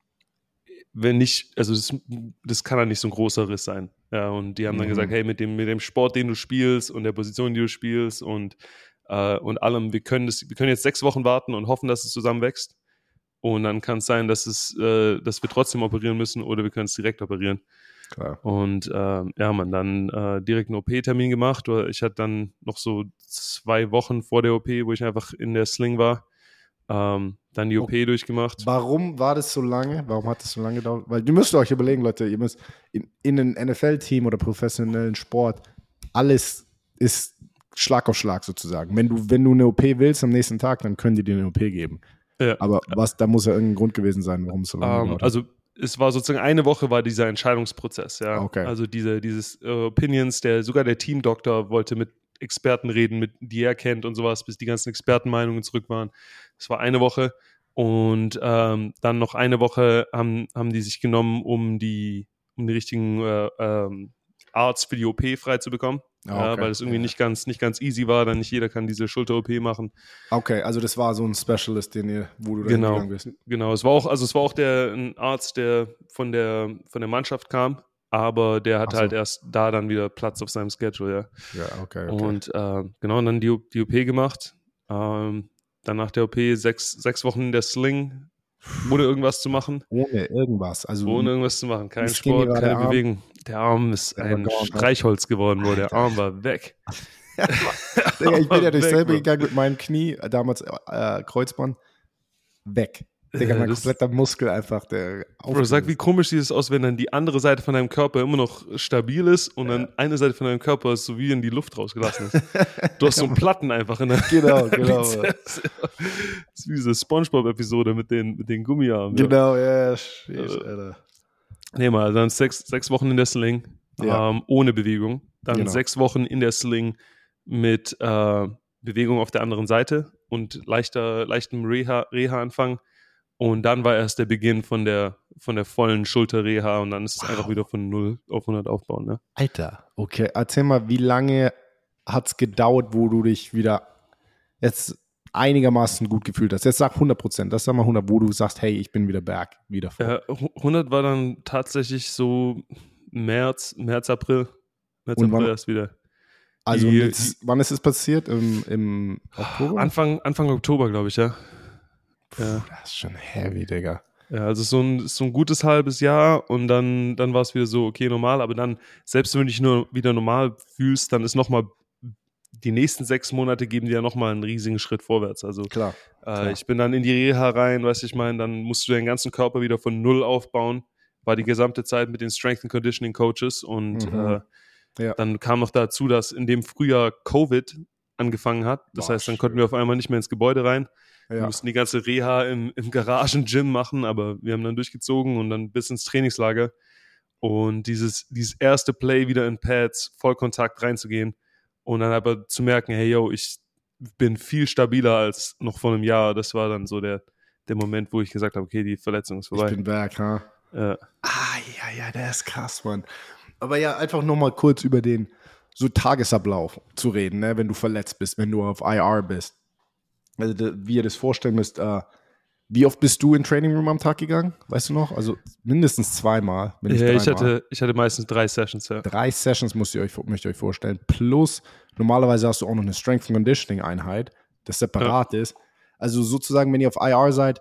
wenn nicht, also das, das kann dann nicht so ein großer Riss sein. Ja, und die haben dann Mhm. gesagt, hey, mit dem, mit dem Sport, den du spielst und der Position, die du spielst und, äh, und allem, wir können das, wir können jetzt sechs Wochen warten und hoffen, dass es zusammenwächst. Und dann kann es sein, dass es, äh, dass wir trotzdem operieren müssen oder wir können es direkt operieren. Klar. Und äh, ja, man dann äh, direkt einen O P-Termin gemacht. Ich hatte dann noch so zwei Wochen vor der O P, wo ich einfach in der Sling war, ähm, dann die O P Oh. durchgemacht. Warum war das so lange? Warum hat das so lange gedauert? Weil ihr müsst euch überlegen, Leute, ihr müsst in, in einem N F L-Team oder professionellen Sport, alles ist Schlag auf Schlag sozusagen. Wenn du, wenn du eine O P willst am nächsten Tag, dann können die dir eine O P geben. Ja. Aber was, da muss ja irgendein Grund gewesen sein, warum es so lange Ähm, gedauert hat. also es war sozusagen eine Woche war dieser Entscheidungsprozess, ja. Okay. Also diese, dieses äh, Opinions, der sogar der Teamdoktor wollte mit Experten reden, mit die er kennt und sowas, bis die ganzen Expertenmeinungen zurück waren. Das war eine Woche und ähm, dann noch eine Woche haben, haben die sich genommen, um die um die richtigen äh, ähm, Arzt für die O P frei zu bekommen. Ah, okay. Ja, weil es irgendwie Ja. nicht ganz nicht ganz easy war, dann nicht jeder kann diese Schulter-O P machen. Okay, also das war so ein Specialist, den ihr, wo du da Genau. hingegangen bist. Genau, es war auch, also es war auch der ein Arzt, der von der von der Mannschaft kam, aber der hatte Ach so. halt erst da dann wieder Platz auf seinem Schedule, ja. Ja, okay, okay. Und äh, genau, und dann die, die O P gemacht. Ähm, dann nach der O P sechs, sechs Wochen in der Sling, ohne irgendwas zu machen. Ohne irgendwas. Also Ohne irgendwas zu machen. Kein Skinny Sport, war der keine Arm. Bewegung. Der Arm ist Der war ein gone, ne? Streichholz geworden, wo der Alter. Arm war weg. Digga, ich bin ja durchs Weg, selbe Bro. gegangen mit meinem Knie, äh, damals äh, Kreuzband, weg. Digga, Ja, mein das- kompletter Muskel einfach, der Bro, sag, wie aufgelöst. komisch sieht es aus, wenn dann die andere Seite von deinem Körper immer noch stabil ist und dann eine Seite von deinem Körper ist so wie in die Luft rausgelassen ist. Du hast so einen Platten einfach in der Genau, genau. Bizeps. Das ist wie diese Spongebob-Episode mit den, mit den Gummiarmen. Ja. Genau, ja, sheesh, Äh, Alter. Nee, mal, dann sechs, sechs Wochen in der Sling, Ja. ähm, ohne Bewegung. Dann Genau. sechs Wochen in der Sling mit äh, Bewegung auf der anderen Seite und leichter, leichtem Reha, Reha-Anfang. Und dann war erst der Beginn von der, von der vollen Schulter-Reha und dann ist es Wow. einfach wieder von null auf hundert aufbauen. Ne? Alter, okay, erzähl mal, wie lange hat es gedauert, wo du dich wieder jetzt einigermaßen gut gefühlt hast? Jetzt sag hundert Prozent, das sag mal hundert, wo du sagst, hey, ich bin wieder back, wieder vor. Ja, hundert war dann tatsächlich so März, März, April. März, Und wann- April erst wieder. also die- jetzt, wann ist es passiert? Im, im Oktober? Anfang, Anfang Oktober, glaube ich, ja. Puh, ja. das ist schon heavy, Digga. Ja, also so ein, so ein gutes halbes Jahr und dann, dann war es wieder so, okay, normal, aber dann, selbst wenn du dich nur wieder normal fühlst, dann ist nochmal, die nächsten sechs Monate geben dir ja nochmal einen riesigen Schritt vorwärts. Also Klar. äh, klar. ich bin dann in die Reha rein, weißt du, ich meine, dann musst du deinen ganzen Körper wieder von null aufbauen, war die gesamte Zeit mit den Strength and Conditioning Coaches und Mhm. äh, Ja. dann kam noch dazu, dass in dem Frühjahr Covid angefangen hat. Das Boah, heißt, dann schön. konnten wir auf einmal nicht mehr ins Gebäude rein. Wir Ja. mussten die ganze Reha im, im Garagen-Gym machen, aber wir haben dann durchgezogen und dann bis ins Trainingslager. Und dieses, dieses erste Play wieder in Pads, Vollkontakt reinzugehen und dann aber zu merken, hey, yo, ich bin viel stabiler als noch vor einem Jahr. Das war dann so der, der Moment, wo ich gesagt habe, okay, die Verletzung ist Ich vorbei. bin back, ha? Ja. Ah, ja, ja, der ist krass, Mann. Aber ja, einfach nochmal kurz über den so Tagesablauf zu reden, ne, wenn du verletzt bist, wenn du auf I R bist. Also, da, wie ihr das vorstellen müsst, äh, wie oft bist du in Training Room am Tag gegangen? Weißt du noch? Also mindestens zweimal, wenn nicht Ja, dreimal. ich, hatte, ich hatte meistens drei Sessions, ja. Drei Sessions müsst ihr euch, möcht ihr euch vorstellen. Plus, normalerweise hast du auch noch eine Strength and Conditioning Einheit, das separat ist. Also sozusagen, wenn ihr auf I R seid,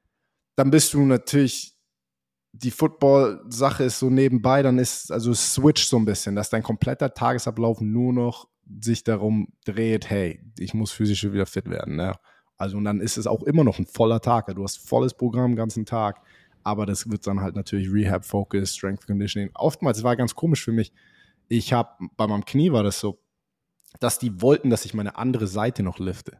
dann bist du natürlich, die Football-Sache ist so nebenbei, dann ist, also switch so ein bisschen, dass dein kompletter Tagesablauf nur noch sich darum dreht, hey, ich muss physisch wieder fit werden. Ne? Also und dann ist es auch immer noch ein voller Tag. Du hast volles Programm den ganzen Tag, aber das wird dann halt natürlich Rehab-Focus, Strength Conditioning. Oftmals, es war ganz komisch für mich, ich habe, bei meinem Knie war das so, dass die wollten, dass ich meine andere Seite noch lifte.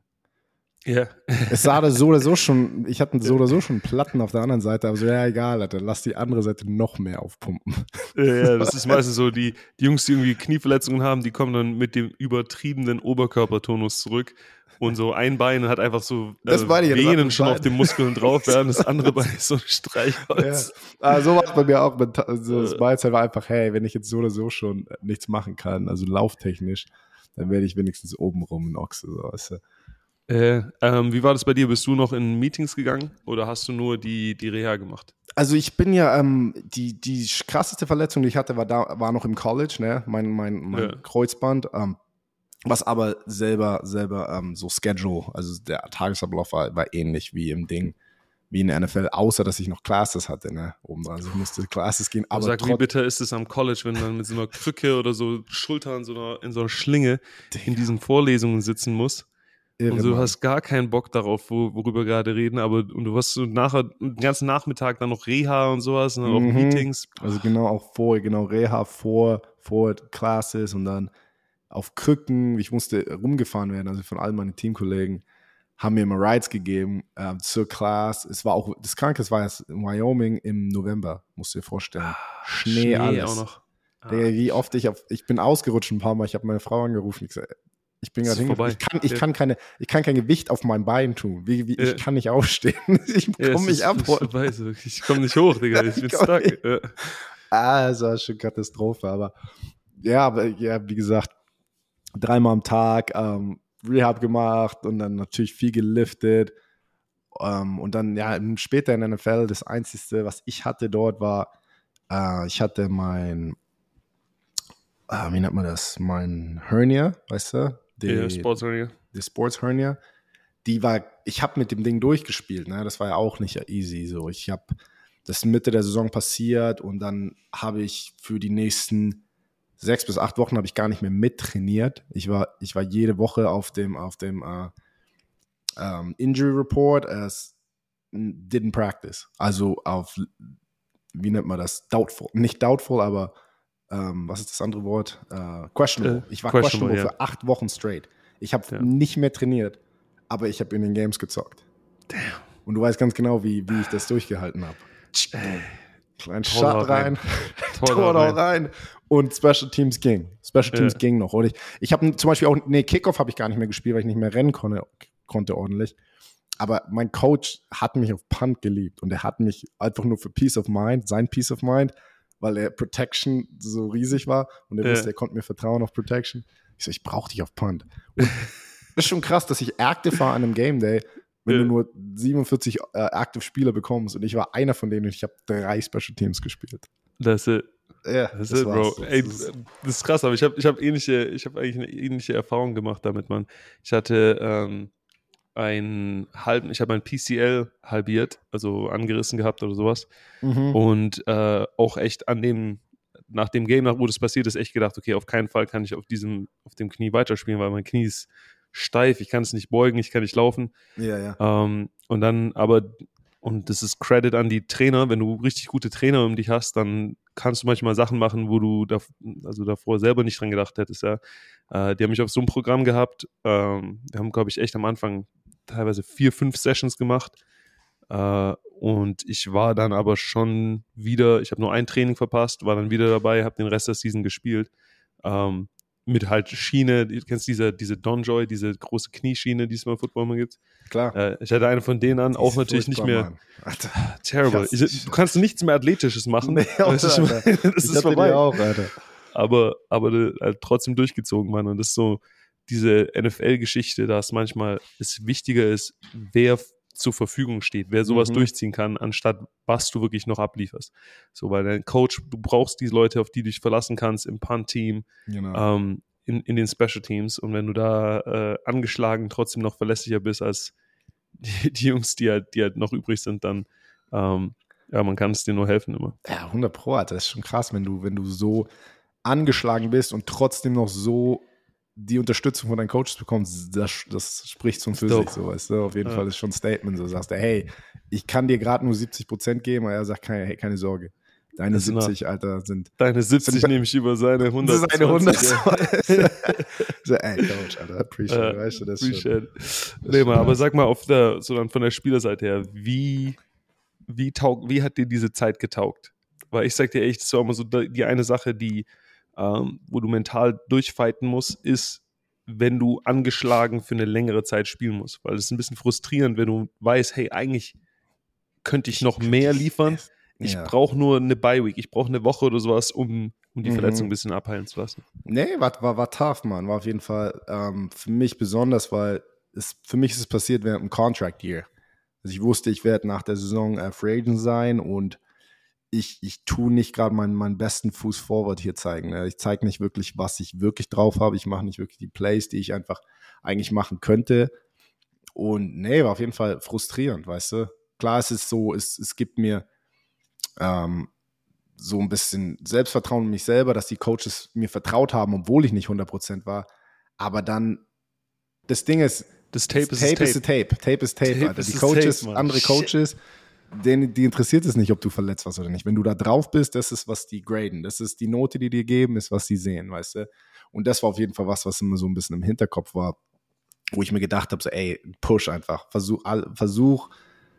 Ja. Es sah da so oder so schon, ich hatte so oder so schon Platten auf der anderen Seite, aber so, ja, egal, Alter, lass die andere Seite noch mehr aufpumpen. Ja, ja, das ist meistens so, die, die Jungs, die irgendwie Knieverletzungen haben, die kommen dann mit dem übertriebenen Oberkörpertonus zurück und so ein Bein hat einfach so Das äh, meine ich, das Venen andere schon Bein. auf den Muskeln drauf, während das andere Bein ist so ein Streichholz. Ja. Ah, so war es bei mir auch. Mit, so, das Mindset war einfach, hey, wenn ich jetzt so oder so schon nichts machen kann, also lauftechnisch, dann werde ich wenigstens oben rum in Ochse. So, weißt du? Äh, ähm, wie war das bei dir? Bist du noch in Meetings gegangen oder hast du nur die, die Reha gemacht? Also ich bin ja, ähm, die, die krasseste Verletzung, die ich hatte, war, da, war noch im College, ne? mein, mein, mein Ja. Kreuzband, ähm, was aber selber, selber ähm, so Schedule, also der Tagesablauf war, war ähnlich wie im Ding, wie in der N F L, außer dass ich noch Classes hatte, ne? Oben dran. Also ich musste Classes gehen, aber Sag, wie trotz- bitter ist es am College, wenn du dann mit so einer Krücke oder so Schultern in so einer, in so einer Schlinge in diesen Vorlesungen sitzen musst? Irre, Und du Mann. hast gar keinen Bock darauf, wo, worüber wir gerade reden, aber und du hast so nachher den ganzen Nachmittag dann noch Reha und sowas und dann auch Mhm. Meetings. Also genau auch vor, genau Reha vor, vor Classes und dann auf Krücken. Ich musste rumgefahren werden, also von all meinen Teamkollegen haben mir immer Rides gegeben äh, zur Class. Es war auch, das Kranke, es war jetzt in Wyoming im November, musst du dir vorstellen. Schnee, alles. auch noch. Ah, Digga, wie oft ich auf, ich bin ausgerutscht ein paar Mal, ich habe meine Frau angerufen, ich gesagt, ich bin Ist gerade vorbei. hingekommen. Ich kann, ich, Ja. kann keine, ich kann kein Gewicht auf mein Bein tun. Wie, wie, Ja. Ich kann nicht aufstehen. Ich ja, komme es mich ist- ist abholen. vorbei, so. Ich komme nicht hoch, Digga. Ich bin Ich komm stuck. Ja. Ah, es war schon Katastrophe, aber ja, aber ja, wie gesagt, dreimal am Tag ähm, Rehab gemacht und dann natürlich viel geliftet. Ähm, und dann, ja, später in der N F L, das Einzige, was ich hatte dort, war, äh, ich hatte mein, äh, wie nennt man das? Mein Hernia, weißt du? Die, Ja, Sportsradio. die Sports Hernia. Die war, ich habe mit dem Ding durchgespielt, ne? Das war ja auch nicht easy. So, ich habe das Mitte der Saison passiert und dann habe ich für die nächsten sechs bis acht Wochen habe ich gar nicht mehr mittrainiert. Ich war, ich war jede Woche auf dem, auf dem uh, um, Injury Report as didn't practice. Also auf, wie nennt man das? Doubtful. Nicht doubtful, aber um, was ist das andere Wort? Uh, questionable. Ich war questionable, questionable yeah. für acht Wochen straight. Ich habe yeah. nicht mehr trainiert, aber ich habe in den Games gezockt. Damn. Und du weißt ganz genau, wie, wie ich das durchgehalten habe. Kleinen Shot rein, Tor rein. rein und Special Teams ging. Special Teams ja. ging noch. Und ich, ich habe zum Beispiel auch, nee, Kickoff habe ich gar nicht mehr gespielt, weil ich nicht mehr rennen konnte, konnte ordentlich. Aber mein Coach hat mich auf Punt geliebt und er hat mich einfach nur für Peace of Mind, sein Peace of Mind, weil er Protection so riesig war und er ja. wusste, er konnte mir vertrauen auf Protection. Ich so, ich brauche dich auf Punt. Und das ist schon krass, dass ich active war an einem Game Day, wenn ja. du nur siebenundvierzig äh, active Spieler bekommst und ich war einer von denen und ich habe drei Special Teams gespielt. Das ist ja, das ist Bro. Das, Ey, das ist krass, aber ich habe ich hab ähnliche, ich habe eigentlich eine ähnliche Erfahrung gemacht damit, Mann. Ich hatte ähm, einen halben, ich habe mein P C L halbiert, also angerissen gehabt oder sowas. Mhm. Und äh, auch echt an dem, nach dem Game, nach wo das passiert ist, echt gedacht, okay, auf keinen Fall kann ich auf diesem, auf dem Knie weiterspielen, weil mein Knie ist steif, ich kann es nicht beugen, ich kann nicht laufen. Ja, ja. Ähm, und dann aber, und das ist Credit an die Trainer, wenn du richtig gute Trainer um dich hast, dann kannst du manchmal Sachen machen, wo du da, also davor selber nicht dran gedacht hättest. Ja. Äh, die haben mich auf so einem Programm gehabt. Ähm, wir haben, glaube ich, echt am Anfang teilweise vier, fünf Sessions gemacht. Äh, und ich war dann aber schon wieder, ich habe nur ein Training verpasst, war dann wieder dabei, habe den Rest der Season gespielt. Ähm, mit halt Schiene, du kennst diese, diese Donjoy, diese große Knieschiene, die es beim Football immer gibt. Klar. Äh, ich hatte eine von denen an, die auch natürlich nicht mehr. Alter. Terrible. Ich, du kannst nichts mehr Athletisches machen. Nee, das ist, das ich ist vorbei. Auch, Alter. Aber, aber halt trotzdem durchgezogen, Mann. Und das ist so diese N F L-Geschichte, dass manchmal es wichtiger ist, wer zur Verfügung steht, wer sowas mhm. durchziehen kann, anstatt was du wirklich noch ablieferst. So, weil dein Coach, du brauchst die Leute, auf die du dich verlassen kannst im Punt-Team, genau. ähm, in, in den Special Teams. Und wenn du da äh, angeschlagen trotzdem noch verlässlicher bist als die, die Jungs, die halt, die halt noch übrig sind, dann ähm, ja, man kann es dir nur helfen immer. Ja, hundert Pro, Alter. Das ist schon krass, wenn du, wenn du so angeschlagen bist und trotzdem noch so die Unterstützung von deinen Coaches bekommst, das, das spricht schon für sich, so, weißt du, auf jeden ja. Fall ist schon ein Statement, so sagst du, hey, ich kann dir gerade nur siebzig Prozent geben, aber er sagt, keine, hey, keine Sorge, deine siebzig, immer, Alter, sind deine siebzig sind, nehme ich über seine hundert. Das ist eine hundert. So, ey, Coach, Alter, appreciate, uh, weißt du, das appreciate. Schon. Nee, mal, aber sag mal, auf der, so dann von der Spielerseite her, wie, wie, taug, wie hat dir diese Zeit getaugt? Weil ich sag dir echt, das war immer so die eine Sache, die Ähm, wo du mental durchfighten musst, ist, wenn du angeschlagen für eine längere Zeit spielen musst. Weil es ist ein bisschen frustrierend, wenn du weißt, hey, eigentlich könnte ich noch mehr liefern. Ich ja. brauche nur eine Bye-Week. Ich brauche eine Woche oder sowas, um, um die mhm. Verletzung ein bisschen abheilen zu lassen. Nee, war, war, war tough, Mann. War auf jeden Fall ähm, für mich besonders, weil es, für mich ist es passiert während dem Contract Year. Also ich wusste, ich werde nach der Saison äh, Free Agent sein und ich, ich tue nicht gerade meinen, meinen besten Fuß forward hier zeigen. Ne? Ich zeige nicht wirklich, was ich wirklich drauf habe. Ich mache nicht wirklich die Plays, die ich einfach eigentlich machen könnte. Und nee, war auf jeden Fall frustrierend, weißt du. Klar, es ist so, es, es gibt mir ähm, so ein bisschen Selbstvertrauen in mich selber, dass die Coaches mir vertraut haben, obwohl ich nicht hundert Prozent war. Aber dann, das Ding ist, das Tape, das ist, Tape, ist Tape. Tape. Tape ist Tape, Tape Alter. Die Coaches, Tape, andere Coaches, denen, die interessiert es nicht, ob du verletzt warst oder nicht. Wenn du da drauf bist, das ist, was die graden. Das ist die Note, die dir geben, ist, was sie sehen, weißt du. Und das war auf jeden Fall was, was immer so ein bisschen im Hinterkopf war, wo ich mir gedacht habe, so, ey, push einfach. Versuch, Versuch,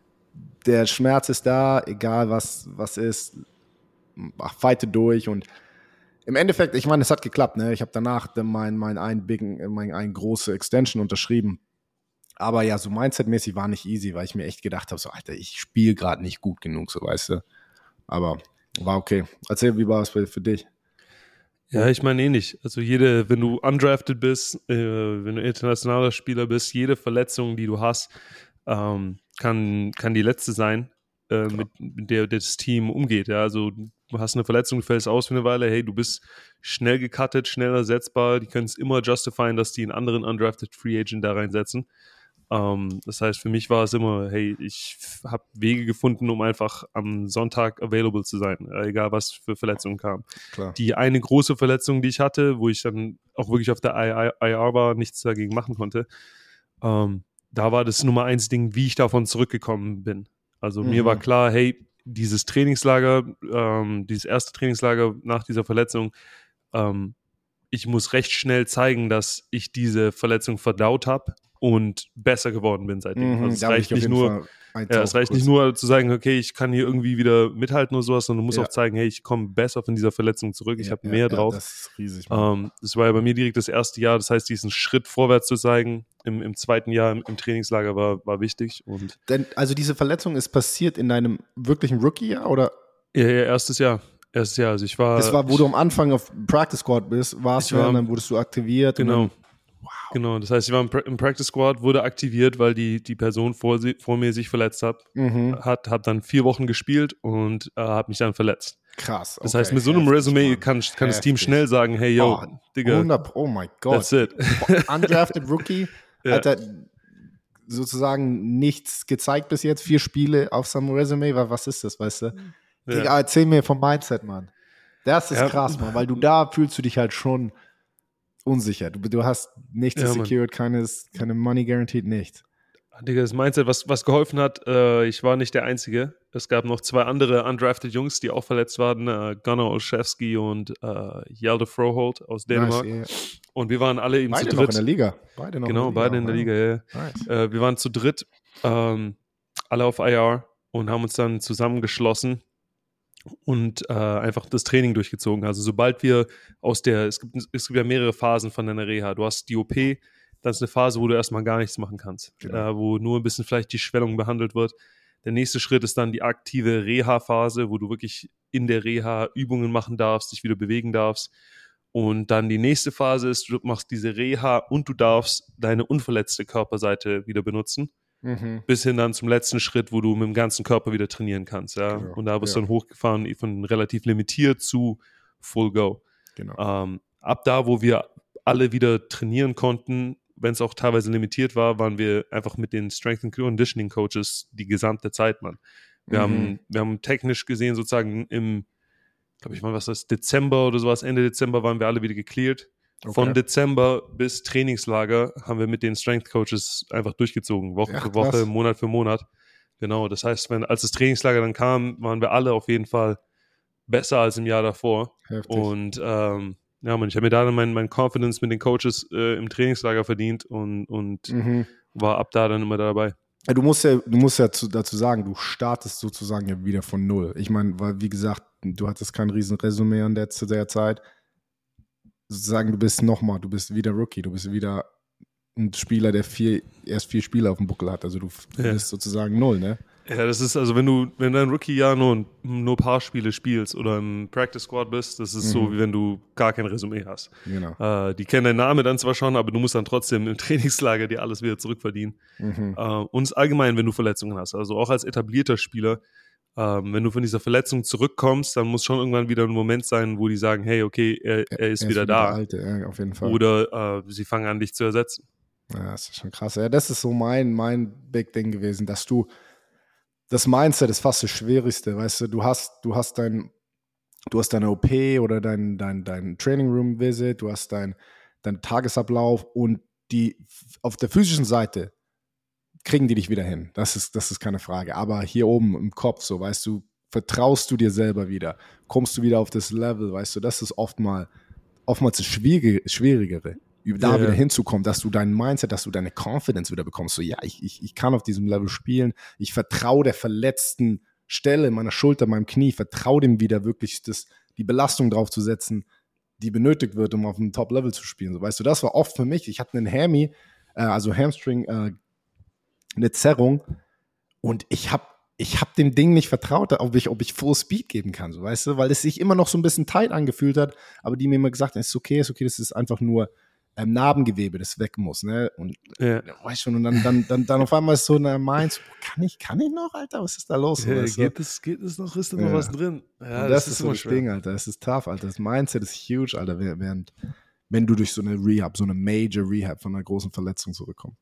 der Schmerz ist da, egal was, was ist, ach, fighte durch. Und im Endeffekt, ich meine, es hat geklappt, ne? Ich habe danach mein, mein ein big, mein ein große Extension unterschrieben. Aber ja, so Mindset-mäßig war nicht easy, weil ich mir echt gedacht habe, so, Alter, ich spiele gerade nicht gut genug, so, weißt du. Aber war okay. Erzähl, wie war es für, für dich? Ja, ich meine ähnlich. Also jede, wenn du undrafted bist, äh, wenn du internationaler Spieler bist, jede Verletzung, die du hast, ähm, kann, kann die letzte sein, äh, mit, mit der das Team umgeht. Ja, also du hast eine Verletzung, du fällst aus für eine Weile, hey, du bist schnell gecuttet, schnell ersetzbar, die können es immer justifieren, dass die einen anderen undrafted Free Agent da reinsetzen. Ähm, das heißt, für mich war es immer, hey, ich habe Wege gefunden, um einfach am Sonntag available zu sein, egal was für Verletzungen kamen. Klar. Die eine große Verletzung, die ich hatte, wo ich dann auch wirklich auf der I R war, nichts dagegen machen konnte, ähm, da war das Nummer eins Ding, wie ich davon zurückgekommen bin. Also mhm. mir war klar, hey, dieses Trainingslager, ähm, dieses erste Trainingslager nach dieser Verletzung, ähm, ich muss recht schnell zeigen, dass ich diese Verletzung verdaut habe und besser geworden bin seitdem. Mhm, also es reicht, nicht nur, ja, es reicht nicht nur zu sagen, okay, ich kann hier irgendwie wieder mithalten oder sowas, sondern du musst ja. auch zeigen, hey, ich komme besser von dieser Verletzung zurück, ich ja, habe ja, mehr ja, drauf. Das ist riesig. Ähm, das war ja bei mir direkt das erste Jahr, das heißt, diesen Schritt vorwärts zu zeigen im, im zweiten Jahr im, im Trainingslager war, war wichtig. Und Denn, also diese Verletzung ist passiert in deinem wirklichen Rookie-Jahr oder? Ja, ja, erstes Jahr. Erstes Jahr, also ich war... Das war, wo ich, du am Anfang auf Practice Squad bist, warst du, und dann wurdest du aktiviert. Genau. Und dann, wow. Genau, das heißt, ich war im, im Practice Squad, wurde aktiviert, weil die, die Person vor, vor mir sich verletzt hat, mhm. hat, hat dann vier Wochen gespielt und äh, hat mich dann verletzt. Krass. Okay. Das heißt, mit so einem Heftig, Resümee kann, kann das Team schnell sagen, hey, yo, oh, Digga. hundert, oh my God. That's it. Undrafted Rookie, ja. Alter, sozusagen nichts gezeigt bis jetzt, vier Spiele auf seinem Resümee, was ist das, weißt du? Ja. Digga, erzähl mir vom Mindset, Mann. Das ist ja. krass, Mann, weil du da fühlst du dich halt schon unsicher. Du, du hast nichts ja, secured, keine, keine Money guaranteed, nichts. Digga, das Mindset, was, was geholfen hat, äh, ich war nicht der Einzige. Es gab noch zwei andere undrafted Jungs, die auch verletzt waren, äh, Gunnar Olszewski und äh, Hjalte Froholt aus Dänemark. Nice, yeah. Und wir waren alle eben beide zu dritt. Noch in der Liga. Beide noch genau, in der Liga. beide in der Liga, ja. Nice. Äh, wir waren zu dritt, ähm, alle auf I R und haben uns dann zusammengeschlossen und äh, einfach das Training durchgezogen. Also sobald wir aus der, es gibt, es gibt ja mehrere Phasen von deiner Reha. Du hast die O P, dann ist eine Phase, wo du erstmal gar nichts machen kannst, genau. äh, wo nur ein bisschen vielleicht die Schwellung behandelt wird. Der nächste Schritt ist dann die aktive Reha-Phase, wo du wirklich in der Reha Übungen machen darfst, dich wieder bewegen darfst. Und dann die nächste Phase ist, du machst diese Reha und du darfst deine unverletzte Körperseite wieder benutzen. Mhm. Bis hin dann zum letzten Schritt, wo du mit dem ganzen Körper wieder trainieren kannst. Ja? Genau. Und da wirst du ja. dann hochgefahren von relativ limitiert zu Full Go. Genau. Ähm, ab da, wo wir alle wieder trainieren konnten, wenn es auch teilweise limitiert war, waren wir einfach mit den Strength and Conditioning Coaches die gesamte Zeit, Mann. Wir, mhm. haben, wir haben technisch gesehen sozusagen im, glaube ich mal, was das, Dezember oder sowas, Ende Dezember waren wir alle wieder gecleared. Okay. Von Dezember bis Trainingslager haben wir mit den Strength Coaches einfach durchgezogen, Woche ja, für Woche, krass. Monat für Monat. Genau, das heißt, wenn als das Trainingslager dann kam, waren wir alle auf jeden Fall besser als im Jahr davor. Heftig. Und ähm, ja, man, ich habe mir da dann mein, mein Confidence mit den Coaches äh, im Trainingslager verdient und, und mhm. war ab da dann immer dabei. Ja, du musst ja, du musst ja zu, dazu sagen, du startest sozusagen ja wieder von Null. Ich meine, weil wie gesagt, du hattest kein riesen Resümee an der, zu der Zeit. Sozusagen, du bist nochmal, du bist wieder Rookie, du bist wieder ein Spieler, der vier, erst vier Spiele auf dem Buckel hat. Also du, du ja. bist sozusagen Null, ne? Ja, das ist, also wenn du, wenn du dein Rookie-Jahr nur, nur ein paar Spiele spielst oder im Practice-Squad bist, das ist mhm. so, wie wenn du gar kein Resümee hast. Genau. Äh, die kennen deinen Namen dann zwar schon, aber du musst dann trotzdem im Trainingslager dir alles wieder zurückverdienen. Mhm. Äh, und allgemein, wenn du Verletzungen hast, also auch als etablierter Spieler, ähm, wenn du von dieser Verletzung zurückkommst, dann muss schon irgendwann wieder ein Moment sein, wo die sagen, hey, okay, er, er ist er wieder ist da. Der Alte, ja, auf jeden Fall. Oder äh, sie fangen an, dich zu ersetzen. Ja, das ist schon krass. Ja, das ist so mein, mein Big Ding gewesen, dass du das Mindset ist fast das Schwierigste, weißt du, du hast, du hast dein, du hast deine O P oder dein, dein, dein Training Room Visit, du hast dein, deinen Tagesablauf und die auf der physischen Seite kriegen die dich wieder hin. Das ist, das ist keine Frage. Aber hier oben im Kopf, so, weißt du, vertraust du dir selber wieder, kommst du wieder auf das Level, weißt du, das ist oftmals, oftmals das Schwierige, Schwierigere. Da yeah. wieder hinzukommen, dass du dein Mindset, dass du deine Confidence wieder bekommst. So, ja, ich, ich, ich kann auf diesem Level spielen. Ich vertraue der verletzten Stelle meiner Schulter, meinem Knie, vertraue dem wieder wirklich das, die Belastung drauf zu setzen, die benötigt wird, um auf einem Top-Level zu spielen. So, weißt du, das war oft für mich. Ich hatte einen Hammy, äh, also Hamstring, äh, eine Zerrung und ich habe ich hab dem Ding nicht vertraut, ob ich, ob ich Full Speed geben kann, so, weißt du, weil es sich immer noch so ein bisschen tight angefühlt hat, aber die mir immer gesagt haben, es ist okay, ist okay, das ist einfach nur Ähm, Narbengewebe, das weg muss, ne? Und ja. weißt schon, und dann, dann, dann, dann auf einmal ist so eine Mainz, kann ich, kann ich noch, Alter? Was ist da los? Ja, geht, es, geht es noch, ist da noch ja. was drin? Ja, das, das ist, ist so das schwer. Ding, Alter. Das ist tough, Alter. Das Mindset ist huge, Alter, während, wenn du durch so eine Rehab, so eine Major Rehab von einer großen Verletzung zurückkommst.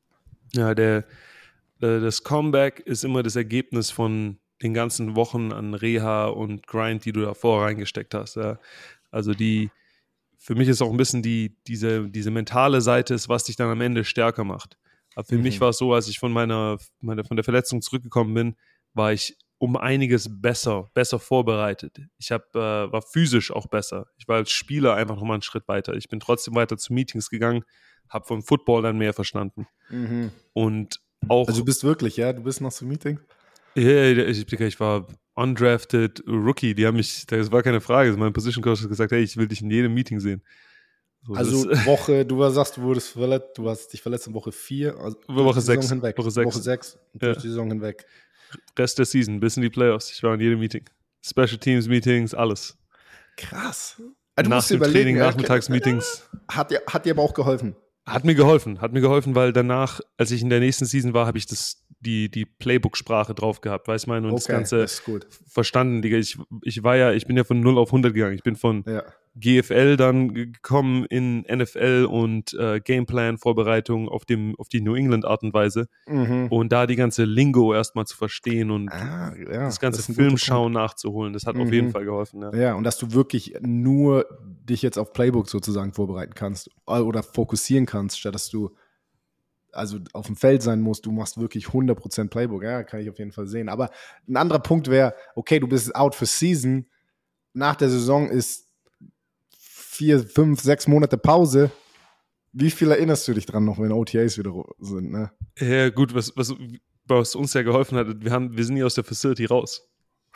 Ja, der, äh, das Comeback ist immer das Ergebnis von den ganzen Wochen an Reha und Grind, die du davor reingesteckt hast. Ja. Also die, für mich ist auch ein bisschen die, diese, diese mentale Seite ist, was dich dann am Ende stärker macht. Aber für mhm. mich war es so, als ich von meiner, meiner, von der Verletzung zurückgekommen bin, war ich um einiges besser, besser vorbereitet. Ich hab, äh, war physisch auch besser. Ich war als Spieler einfach nochmal einen Schritt weiter. Ich bin trotzdem weiter zu Meetings gegangen, habe vom Football dann mehr verstanden. Mhm. Und auch... Also du bist wirklich, ja? Du bist noch zu Meetings? Ja, yeah, ich, ich war undrafted Rookie. Die haben mich, das war keine Frage. Mein Position Coach hat gesagt, hey, ich will dich in jedem Meeting sehen. So, also Woche, du sagst, du wurdest verletzt, du hast dich verletzt in Woche vier, also Woche sechs. Hinweg. Woche sechs. Woche sechs, durch ja. die Saison hinweg. Rest der Season, bis in die Playoffs. Ich war in jedem Meeting. Special Teams Meetings, alles. Krass. Also nach dem Training, Nachmittagsmeetings. Hat dir, hat dir aber auch geholfen? Hat mir geholfen. Hat mir geholfen, weil danach, als ich in der nächsten Season war, habe ich das, die, die Playbook-Sprache drauf gehabt, weißt du, meine? Und okay, das Ganze das ist gut. verstanden, Digga. Ich, ich war ja, ich bin ja von null auf hundert gegangen. Ich bin von ja. G F L dann gekommen in N F L und äh, Gameplan-Vorbereitung auf dem, auf die New England-Art und Weise. Mhm. Und da die ganze Lingo erstmal zu verstehen und ah, ja, das ganze das Filmschauen nachzuholen, das hat mhm. auf jeden Fall geholfen. Ja. ja, und dass du wirklich nur dich jetzt auf Playbook sozusagen vorbereiten kannst oder fokussieren kannst, statt dass du also auf dem Feld sein musst, du machst wirklich hundert Prozent Playbook, ja, kann ich auf jeden Fall sehen. Aber ein anderer Punkt wäre, okay, du bist out for season, nach der Saison ist vier, fünf, sechs Monate Pause. Wie viel erinnerst du dich dran noch, wenn O T As wieder sind, ne? Ja, gut, was, was, was uns ja geholfen hat, wir, haben, wir sind nie aus der Facility raus.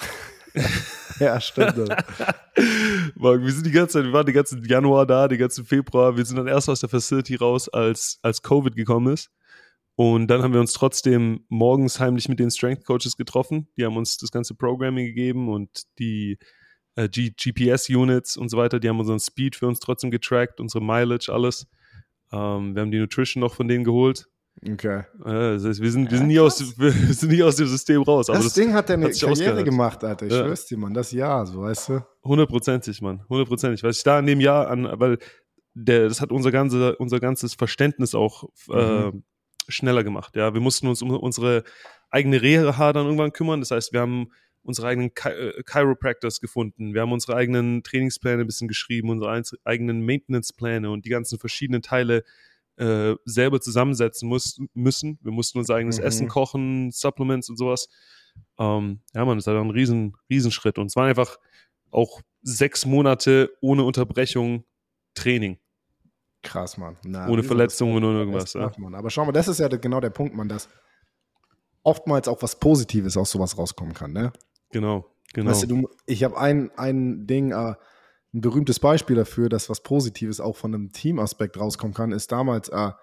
Ja, stimmt. Wir sind die ganze Zeit, wir waren den ganzen Januar da, den ganzen Februar. Wir sind dann erst aus der Facility raus, als, als Covid gekommen ist. Und dann haben wir uns trotzdem morgens heimlich mit den Strength Coaches getroffen. Die haben uns das ganze Programming gegeben und die äh, G- G P S-Units und so weiter. Die haben unseren Speed für uns trotzdem getrackt, unsere Mileage, alles. Ähm, wir haben die Nutrition noch von denen geholt. Okay. Äh, das heißt, wir, sind, wir, sind nie aus, wir sind nie aus dem System raus. Aber das, das Ding hat deine hat Karriere gemacht, Alter. Ich ja. schwör's dir, Mann. Das Jahr, so, weißt du? Hundertprozentig, Mann. Hundertprozentig. Was ich da in dem Jahr an, weil der, das hat unser, ganze, unser ganzes Verständnis auch äh, mhm. schneller gemacht. Ja, wir mussten uns um unsere eigene Reha dann irgendwann kümmern. Das heißt, wir haben unsere eigenen Chi- Chiropractors gefunden. Wir haben unsere eigenen Trainingspläne ein bisschen geschrieben, unsere eigenen Maintenance-Pläne und die ganzen verschiedenen Teile Äh, selber zusammensetzen muss, müssen. Wir mussten unser eigenes mhm. Essen kochen, Supplements und sowas. Ähm, ja, man, das war ein riesen, Riesenschritt. Und es waren einfach auch sechs Monate ohne Unterbrechung Training. Krass, Mann. Na, ohne Verletzungen und irgendwas. Ja. Mann. Aber schau mal, das ist ja genau der Punkt, Mann, dass oftmals auch was Positives aus sowas rauskommen kann, ne? Genau, genau. Weißt du, du, ich habe ein, ein Ding, äh, ein berühmtes Beispiel dafür, dass was Positives auch von einem Teamaspekt rauskommen kann, ist damals, äh,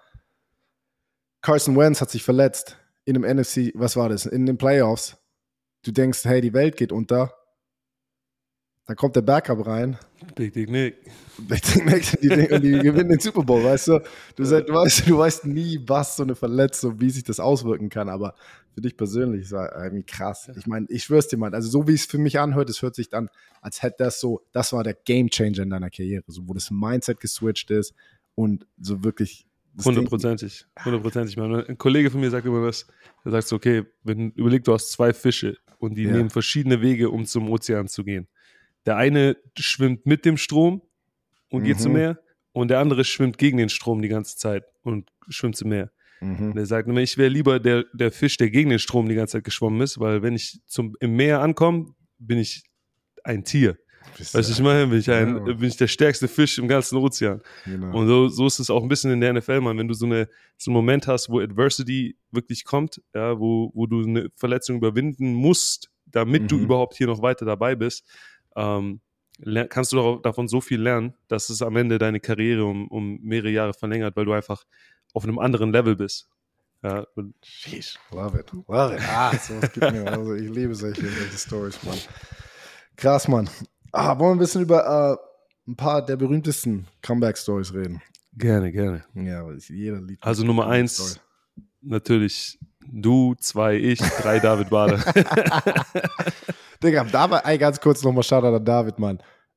Carson Wentz hat sich verletzt in einem N F C, was war das, in den Playoffs. Du denkst, hey, die Welt geht unter. Dann kommt der Backup rein. Big Dick Nick. Big Dick Nick und die, und die gewinnen den Super Bowl, weißt du? Du, du, weißt, du weißt nie, was so eine Verletzung, wie sich das auswirken kann, aber für dich persönlich ist das irgendwie krass. Ich meine, ich schwör's dir mal, also so wie es für mich anhört, es hört sich an, als hätte das so, das war der Gamechanger in deiner Karriere, so wo das Mindset geswitcht ist und so wirklich Hundertprozentig, hundertprozentig. Ein Kollege von mir sagt immer was, der sagt so, okay, wenn überleg, du hast zwei Fische und die ja. nehmen verschiedene Wege, um zum Ozean zu gehen. Der eine schwimmt mit dem Strom und mhm. geht zum Meer und der andere schwimmt gegen den Strom die ganze Zeit und schwimmt zum Meer. Mhm. Und er sagt immer, ich wäre lieber der, der Fisch, der gegen den Strom die ganze Zeit geschwommen ist, weil wenn ich zum, im Meer ankomme, bin ich ein Tier. Weißt du, ich meine, bin ich, ein, ja. bin ich der stärkste Fisch im ganzen Ozean. Genau. Und so, so ist es auch ein bisschen in der N F L, Mann. Wenn du so, eine, so einen Moment hast, wo Adversity wirklich kommt, ja, wo, wo du eine Verletzung überwinden musst, damit mhm. du überhaupt hier noch weiter dabei bist, ähm, kannst du doch davon so viel lernen, dass es am Ende deine Karriere um, um mehrere Jahre verlängert, weil du einfach auf einem anderen Level bist. Ja, und Sheesh. Love it. Love it. Ah, sowas gibt mir. Also ich liebe solche, solche Stories, Mann. Krass, Mann. Ah, wollen wir ein bisschen über äh, ein paar der berühmtesten Comeback-Stories reden? Gerne, gerne. Ja, jeder liebt. Also Nummer eins, natürlich du, zwei, ich, drei David Bader. Digga, David, ey, ganz kurz nochmal Shoutout an David, Mann.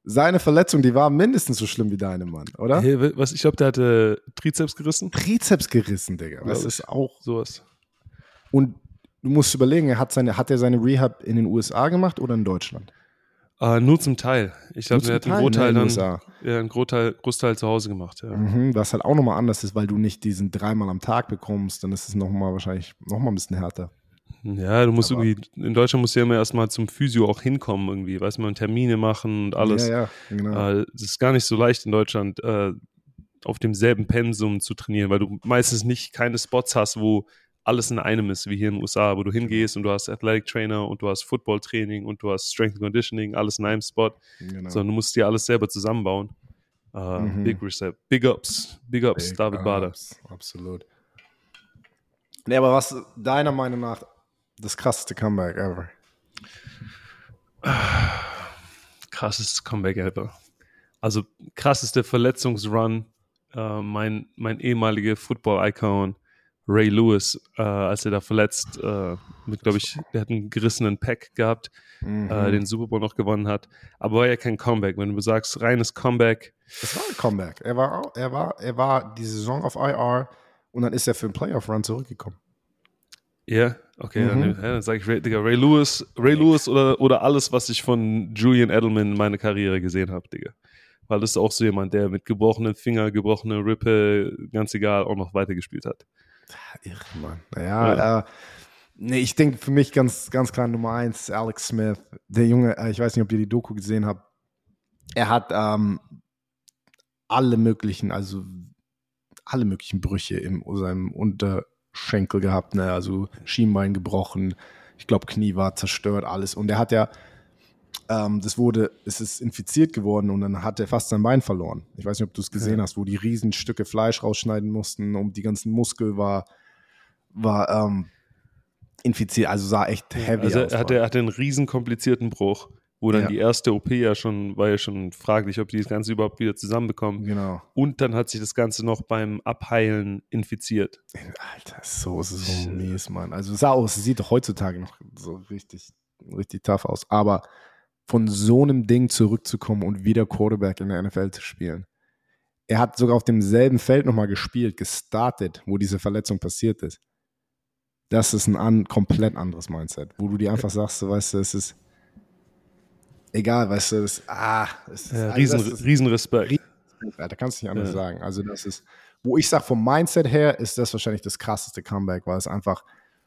seine Verletzung, die war mindestens so schlimm wie deine, Mann, oder? Hey, was, ich glaube, der hatte Trizeps gerissen. Trizeps gerissen, Digga. Das ist auch sowas. Und du musst überlegen, er hat, seine, hat er seine Rehab in den U S A gemacht oder in Deutschland? Uh, nur zum Teil. Ich glaube, er hat einen Großteil, ne, dann, ja, einen Großteil, Großteil zu Hause gemacht. Ja. Mhm, was halt auch nochmal anders ist, weil du nicht diesen dreimal am Tag bekommst, dann ist es nochmal wahrscheinlich nochmal ein bisschen härter. Ja, du musst Aber irgendwie, in Deutschland musst du ja immer erstmal zum Physio auch hinkommen irgendwie, weißt du, Termine machen und alles. Ja, ja, genau. Uh, es ist gar nicht so leicht in Deutschland, uh, auf demselben Pensum zu trainieren, weil du meistens nicht keine Spots hast, wo alles in einem ist, wie hier in den U S A, wo du hingehst und du hast Athletic Trainer und du hast Football Training und du hast Strength and Conditioning, alles in einem Spot. Genau. Sondern du musst dir alles selber zusammenbauen. Uh, mhm. Big Reset. Big Ups. Big Ups, Big David Bader. Absolut. Nee, aber was deiner Meinung nach das krasseste Comeback ever? Krassestes Comeback ever. Also krasseste Verletzungsrun. Uh, mein, mein ehemaliger Football-Icon Ray Lewis, äh, als er da verletzt, äh, mit, glaube ich, der hat einen gerissenen Pack gehabt, mhm. äh, den Super Bowl noch gewonnen hat. Aber war ja kein Comeback. Wenn du sagst, reines Comeback. Es war ein Comeback. Er war, er war, er war die Saison auf I R und dann ist er für einen Playoff-Run zurückgekommen. Ja, yeah, okay, mhm. dann, ja, dann sage ich Ray, Digga, Ray Lewis, Ray Lewis oder, oder alles, was ich von Julian Edelman in meiner Karriere gesehen habe, Digga. Weil das ist auch so jemand, der mit gebrochenen Finger, gebrochene Rippe, ganz egal, auch noch weitergespielt hat. Irre, Mann. Naja, ja. äh, nee, ich denke für mich ganz, ganz klar Nummer eins, Alex Smith. Der Junge, äh, ich weiß nicht, ob ihr die Doku gesehen habt. Er hat ähm, alle möglichen, also alle möglichen Brüche in seinem Unterschenkel gehabt, ne? Also Schienbein gebrochen, ich glaube Knie war zerstört, alles. Und er hat ja, ähm, das wurde, es ist infiziert geworden und dann hat er fast sein Bein verloren. Ich weiß nicht, ob du es gesehen ja. hast, wo die riesen Stücke Fleisch rausschneiden mussten und die ganzen Muskel war, war ähm, infiziert, also sah echt heavy also aus. Er hatte, er hatte einen riesen komplizierten Bruch, wo dann ja. die erste O P ja schon, war ja schon fraglich, ob die das Ganze überhaupt wieder zusammenbekommen. Genau. Und dann hat sich das Ganze noch beim Abheilen infiziert. Alter, so ist es so mies, Mann. Also es sah aus, es sieht doch heutzutage noch so richtig, richtig tough aus, aber von so einem Ding zurückzukommen und wieder Quarterback in der N F L zu spielen. Er hat sogar auf demselben Feld nochmal gespielt, gestartet, wo diese Verletzung passiert ist. Das ist ein an, komplett anderes Mindset, wo du dir einfach sagst, so, weißt du, es ist egal, weißt du, es, ah, es ist, ja, also riesen, das ist Riesenrespekt. Riesenrespekt, da kannst du nicht anders ja. sagen. Also das ist, wo ich sage, vom Mindset her ist das wahrscheinlich das krasseste Comeback, weil es einfach,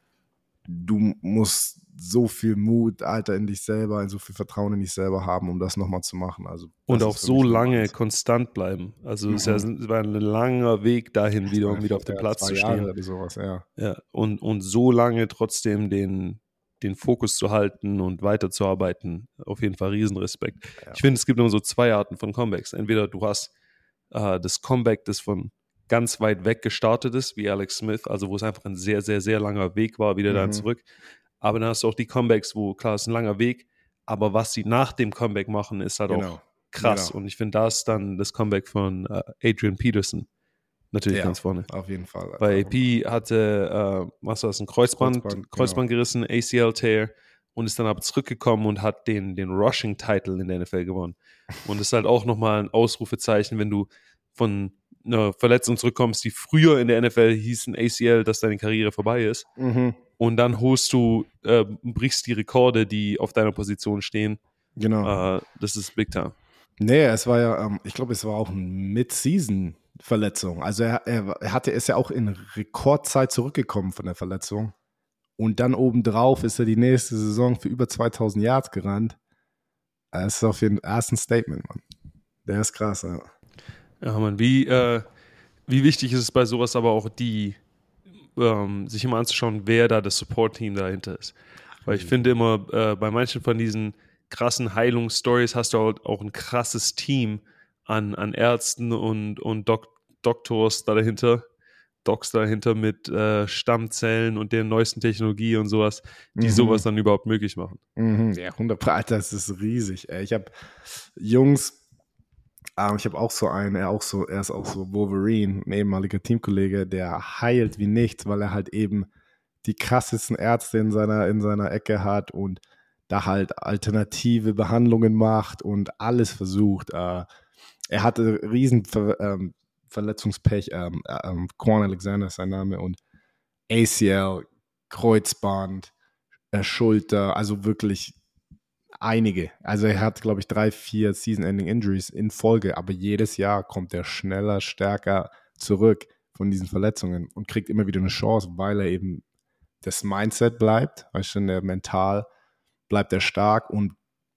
du musst so viel Mut, Alter, in dich selber, so viel Vertrauen in dich selber haben, um das nochmal zu machen. Also, und auch so lange eins. konstant bleiben. Also mhm. es, ja, es war ein langer Weg dahin, wieder, um wieder auf dem Platz zu stehen. Oder sowas, ja. Ja, und, und so lange trotzdem den, den Fokus zu halten und weiterzuarbeiten, auf jeden Fall Riesenrespekt. Ja. Ich finde, es gibt immer so zwei Arten von Comebacks. Entweder du hast äh, das Comeback, das von ganz weit weg gestartet ist, wie Alex Smith, also wo es einfach ein sehr, sehr, sehr langer Weg war, wieder mhm. dahin zurück. Aber dann hast du auch die Comebacks, wo, klar, es ist ein langer Weg, aber was sie nach dem Comeback machen, ist halt genau. auch krass. Genau. Und ich finde, da ist dann das Comeback von uh, Adrian Peterson natürlich ja, ganz vorne. Auf jeden Fall. Weil A P hatte, äh, was war das, ein Kreuzband, Kreuzband, Kreuzband genau. gerissen, A C L-Tear und ist dann aber zurückgekommen und hat den, den Rushing-Title in der N F L gewonnen. Und das ist halt auch nochmal ein Ausrufezeichen, wenn du von einer Verletzung zurückkommst, die früher in der N F L hieß ein A C L, dass deine Karriere vorbei ist. Mhm. Und dann holst du, äh, brichst die Rekorde, die auf deiner Position stehen. Genau. Äh, das ist Big Time. Nee, es war ja, ähm, ich glaube, es war auch eine Mid-Season-Verletzung. Also er, er, er hatte, ist ja auch in Rekordzeit zurückgekommen von der Verletzung. Und dann obendrauf ist er die nächste Saison für über zweitausend Yards gerannt. Das ist auf jeden Fall ein Statement, Mann. Der ist krass, ja. Ja, Mann, wie, äh, wie wichtig ist es bei sowas aber auch, die ähm, sich immer anzuschauen, wer da das Support-Team dahinter ist. Weil ich finde immer, äh, bei manchen von diesen krassen Heilungsstories hast du halt auch ein krasses Team an, an Ärzten und, und Dok- Doktors da dahinter, Docs dahinter mit äh, Stammzellen und der neuesten Technologie und sowas, die mhm. sowas dann überhaupt möglich machen. Mhm. Ja, hundert Prozent, das ist riesig. Ey. Ich habe Jungs, ähm, ich habe auch so einen, er, auch so, er ist auch so Wolverine, ein ehemaliger Teamkollege, der heilt wie nichts, weil er halt eben die krassesten Ärzte in seiner, in seiner Ecke hat und da halt alternative Behandlungen macht und alles versucht. Äh, er hatte riesen Ver, ähm, Verletzungspech, ähm, ähm, Quan Alexander ist sein Name, und A C L, Kreuzband, äh, Schulter, also wirklich einige. Also er hat, glaube ich, drei, vier Season-Ending-Injuries in Folge, aber jedes Jahr kommt er schneller, stärker zurück von diesen Verletzungen und kriegt immer wieder eine Chance, weil er eben das Mindset bleibt, weißt du, der mental bleibt er stark und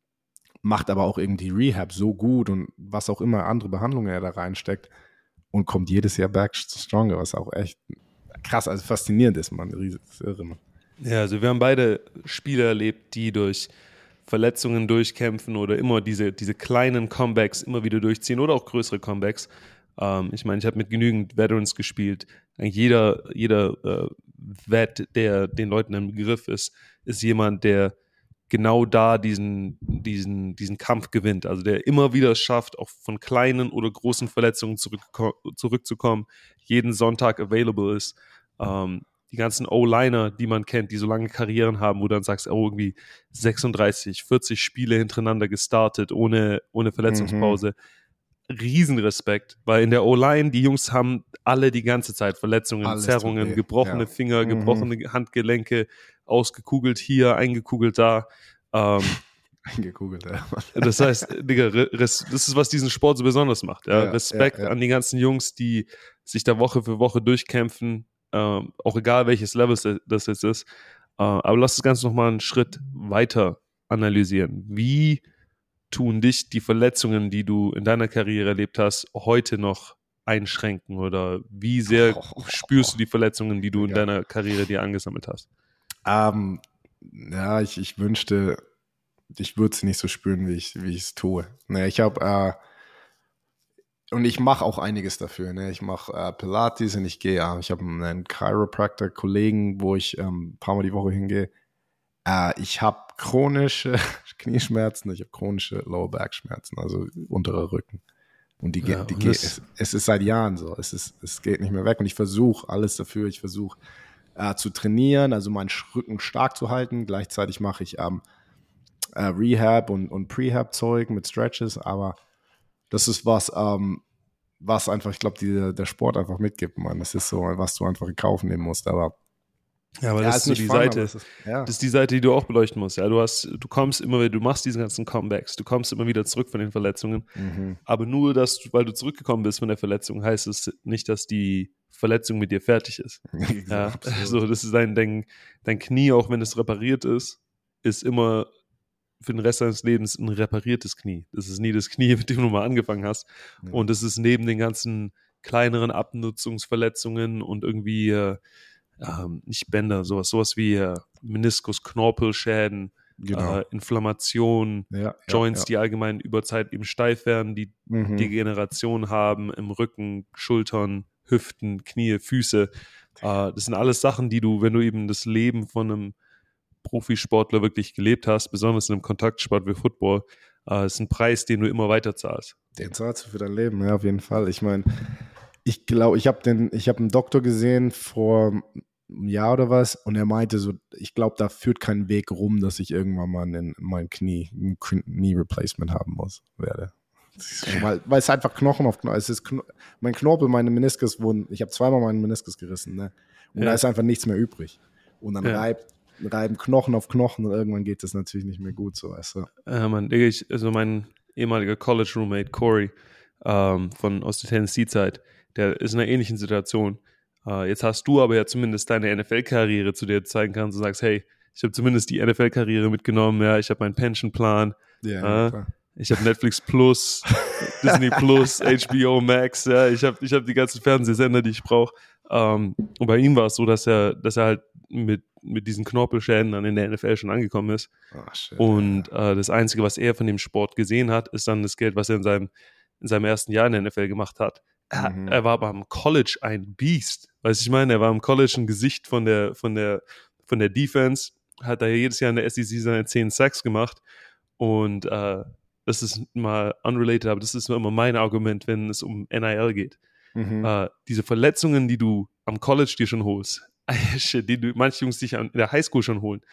macht aber auch irgendwie Rehab so gut und was auch immer andere Behandlungen er da reinsteckt und kommt jedes Jahr back stronger, was auch echt krass, also faszinierend ist, man. Das ist irre, man. Ja, also wir haben beide Spieler erlebt, die durch Verletzungen durchkämpfen oder immer diese, diese kleinen Comebacks immer wieder durchziehen oder auch größere Comebacks. Ähm, ich meine, ich habe mit genügend Veterans gespielt. Eigentlich jeder, jeder äh, Vet, der den Leuten im Begriff ist, ist jemand, der genau da diesen, diesen, diesen Kampf gewinnt. Also der immer wieder es schafft, auch von kleinen oder großen Verletzungen zurück, zurückzukommen, jeden Sonntag available ist. Ähm, die ganzen O-Liner, die man kennt, die so lange Karrieren haben, wo du dann sagst, oh, irgendwie sechsunddreißig, vierzig Spiele hintereinander gestartet, ohne, ohne Verletzungspause. Mhm. Riesenrespekt, weil in der O-Line, die Jungs haben alle die ganze Zeit Verletzungen, Alles Zerrungen, gebrochene ja. Finger, mhm. gebrochene Handgelenke, ausgekugelt hier, eingekugelt da. Ähm, eingekugelt, ja. Das heißt, Digga, Res, das ist, was diesen Sport so besonders macht. Ja? Ja, Respekt ja, ja. an die ganzen Jungs, die sich da Woche für Woche durchkämpfen, ähm, auch egal welches Level das jetzt ist. Äh, aber lass das Ganze nochmal einen Schritt weiter analysieren. Wie tun dich die Verletzungen, die du in deiner Karriere erlebt hast, heute noch einschränken? Oder wie sehr oh, oh, oh, spürst du die Verletzungen, die du in deiner Karriere dir angesammelt hast? Um, ja, ich, ich wünschte, ich würde sie nicht so spüren, wie ich wie ich es tue. Ne, ich habe äh, und ich mache auch einiges dafür. Ne? Ich mache äh, Pilates und ich gehe, äh, ich habe einen Chiropractor-Kollegen, wo ich ähm, ein paar Mal die Woche hingehe. Äh, ich habe chronische Knieschmerzen, ich habe chronische Lower Back-Schmerzen, also unterer Rücken. Und die, ja, die und geht, es, es ist seit Jahren so, es, ist, es geht nicht mehr weg. Und ich versuche alles dafür, ich versuche äh, zu trainieren, also meinen Rücken stark zu halten. Gleichzeitig mache ich ähm, äh, Rehab und, und Prehab-Zeug mit Stretches, aber das ist was, ähm, was einfach, ich glaube, der Sport einfach mitgibt, man. Das ist so, was du einfach in Kauf nehmen musst, aber ja, aber ja, das ist so die fun, Seite, ist, ja. das ist die Seite, die du auch beleuchten musst. Ja, du hast, du kommst immer wieder, du machst diese ganzen Comebacks, du kommst immer wieder zurück von den Verletzungen. Mhm. Aber nur, dass du, weil du zurückgekommen bist von der Verletzung, heißt es nicht, dass die Verletzung mit dir fertig ist. Ja, so, das ist dein, dein, dein Knie, auch wenn es repariert ist, ist immer für den Rest deines Lebens ein repariertes Knie. Das ist nie das Knie, mit dem du mal angefangen hast. Ja. Und das ist neben den ganzen kleineren Abnutzungsverletzungen und irgendwie äh, Ähm, nicht Bänder, sowas, sowas wie äh, Meniskus, Knorpelschäden, genau. äh, Inflammation, ja, Joints, ja, ja. die allgemein über Zeit eben steif werden, die mhm. Degeneration haben im Rücken, Schultern, Hüften, Knie, Füße. Äh, das sind alles Sachen, die du, wenn du eben das Leben von einem Profisportler wirklich gelebt hast, besonders in einem Kontaktsport wie Football, äh, ist ein Preis, den du immer weiter zahlst. Den zahlst du für dein Leben, ja, auf jeden Fall. Ich meine, ich glaube, ich habe den, ich habe einen Doktor gesehen vor einem Jahr oder was und er meinte so, ich glaube, da führt kein Weg rum, dass ich irgendwann mal in mein Knie, ein Knie-Replacement haben muss, werde. Weil, weil es einfach Knochen auf Knochen, es ist Kno- mein Knorpel, meine Meniskus wurden, ich habe zweimal meinen Meniskus gerissen, ne? Und ja. da ist einfach nichts mehr übrig. Und dann ja. reibt, reiben Knochen auf Knochen und irgendwann geht das natürlich nicht mehr gut, so, weißt du. Ja, man, ich, also mein ehemaliger College-Roommate Corey ähm, von, aus der Tennessee-Zeit, der ist in einer ähnlichen Situation. Uh, jetzt hast du aber ja zumindest deine N F L-Karriere, zu der du zeigen kannst und sagst, hey, ich habe zumindest die N F L-Karriere mitgenommen, ja, ich habe meinen Pensionplan, ja, uh, ja, ich habe Netflix Plus, Disney Plus, H B O Max, ja, ich habe ich hab die ganzen Fernsehsender, die ich brauche. Um, und bei ihm war es so, dass er, dass er halt mit, mit diesen Knorpelschäden dann in der N F L schon angekommen ist. Oh, shit, und uh, das Einzige, was er von dem Sport gesehen hat, ist dann das Geld, was er in seinem, in seinem ersten Jahr in der N F L gemacht hat. Er, mhm. er war aber am College ein Biest. Weißt du, ich meine, er war am College ein Gesicht von der, von der, von der Defense, hat da jedes Jahr in der S E C seine zehn Sacks gemacht. Und äh, das ist mal unrelated, aber das ist immer mein Argument, wenn es um N I L geht. Mhm. Äh, diese Verletzungen, die du am College dir schon holst, die du manche Jungs sich in der Highschool schon holen,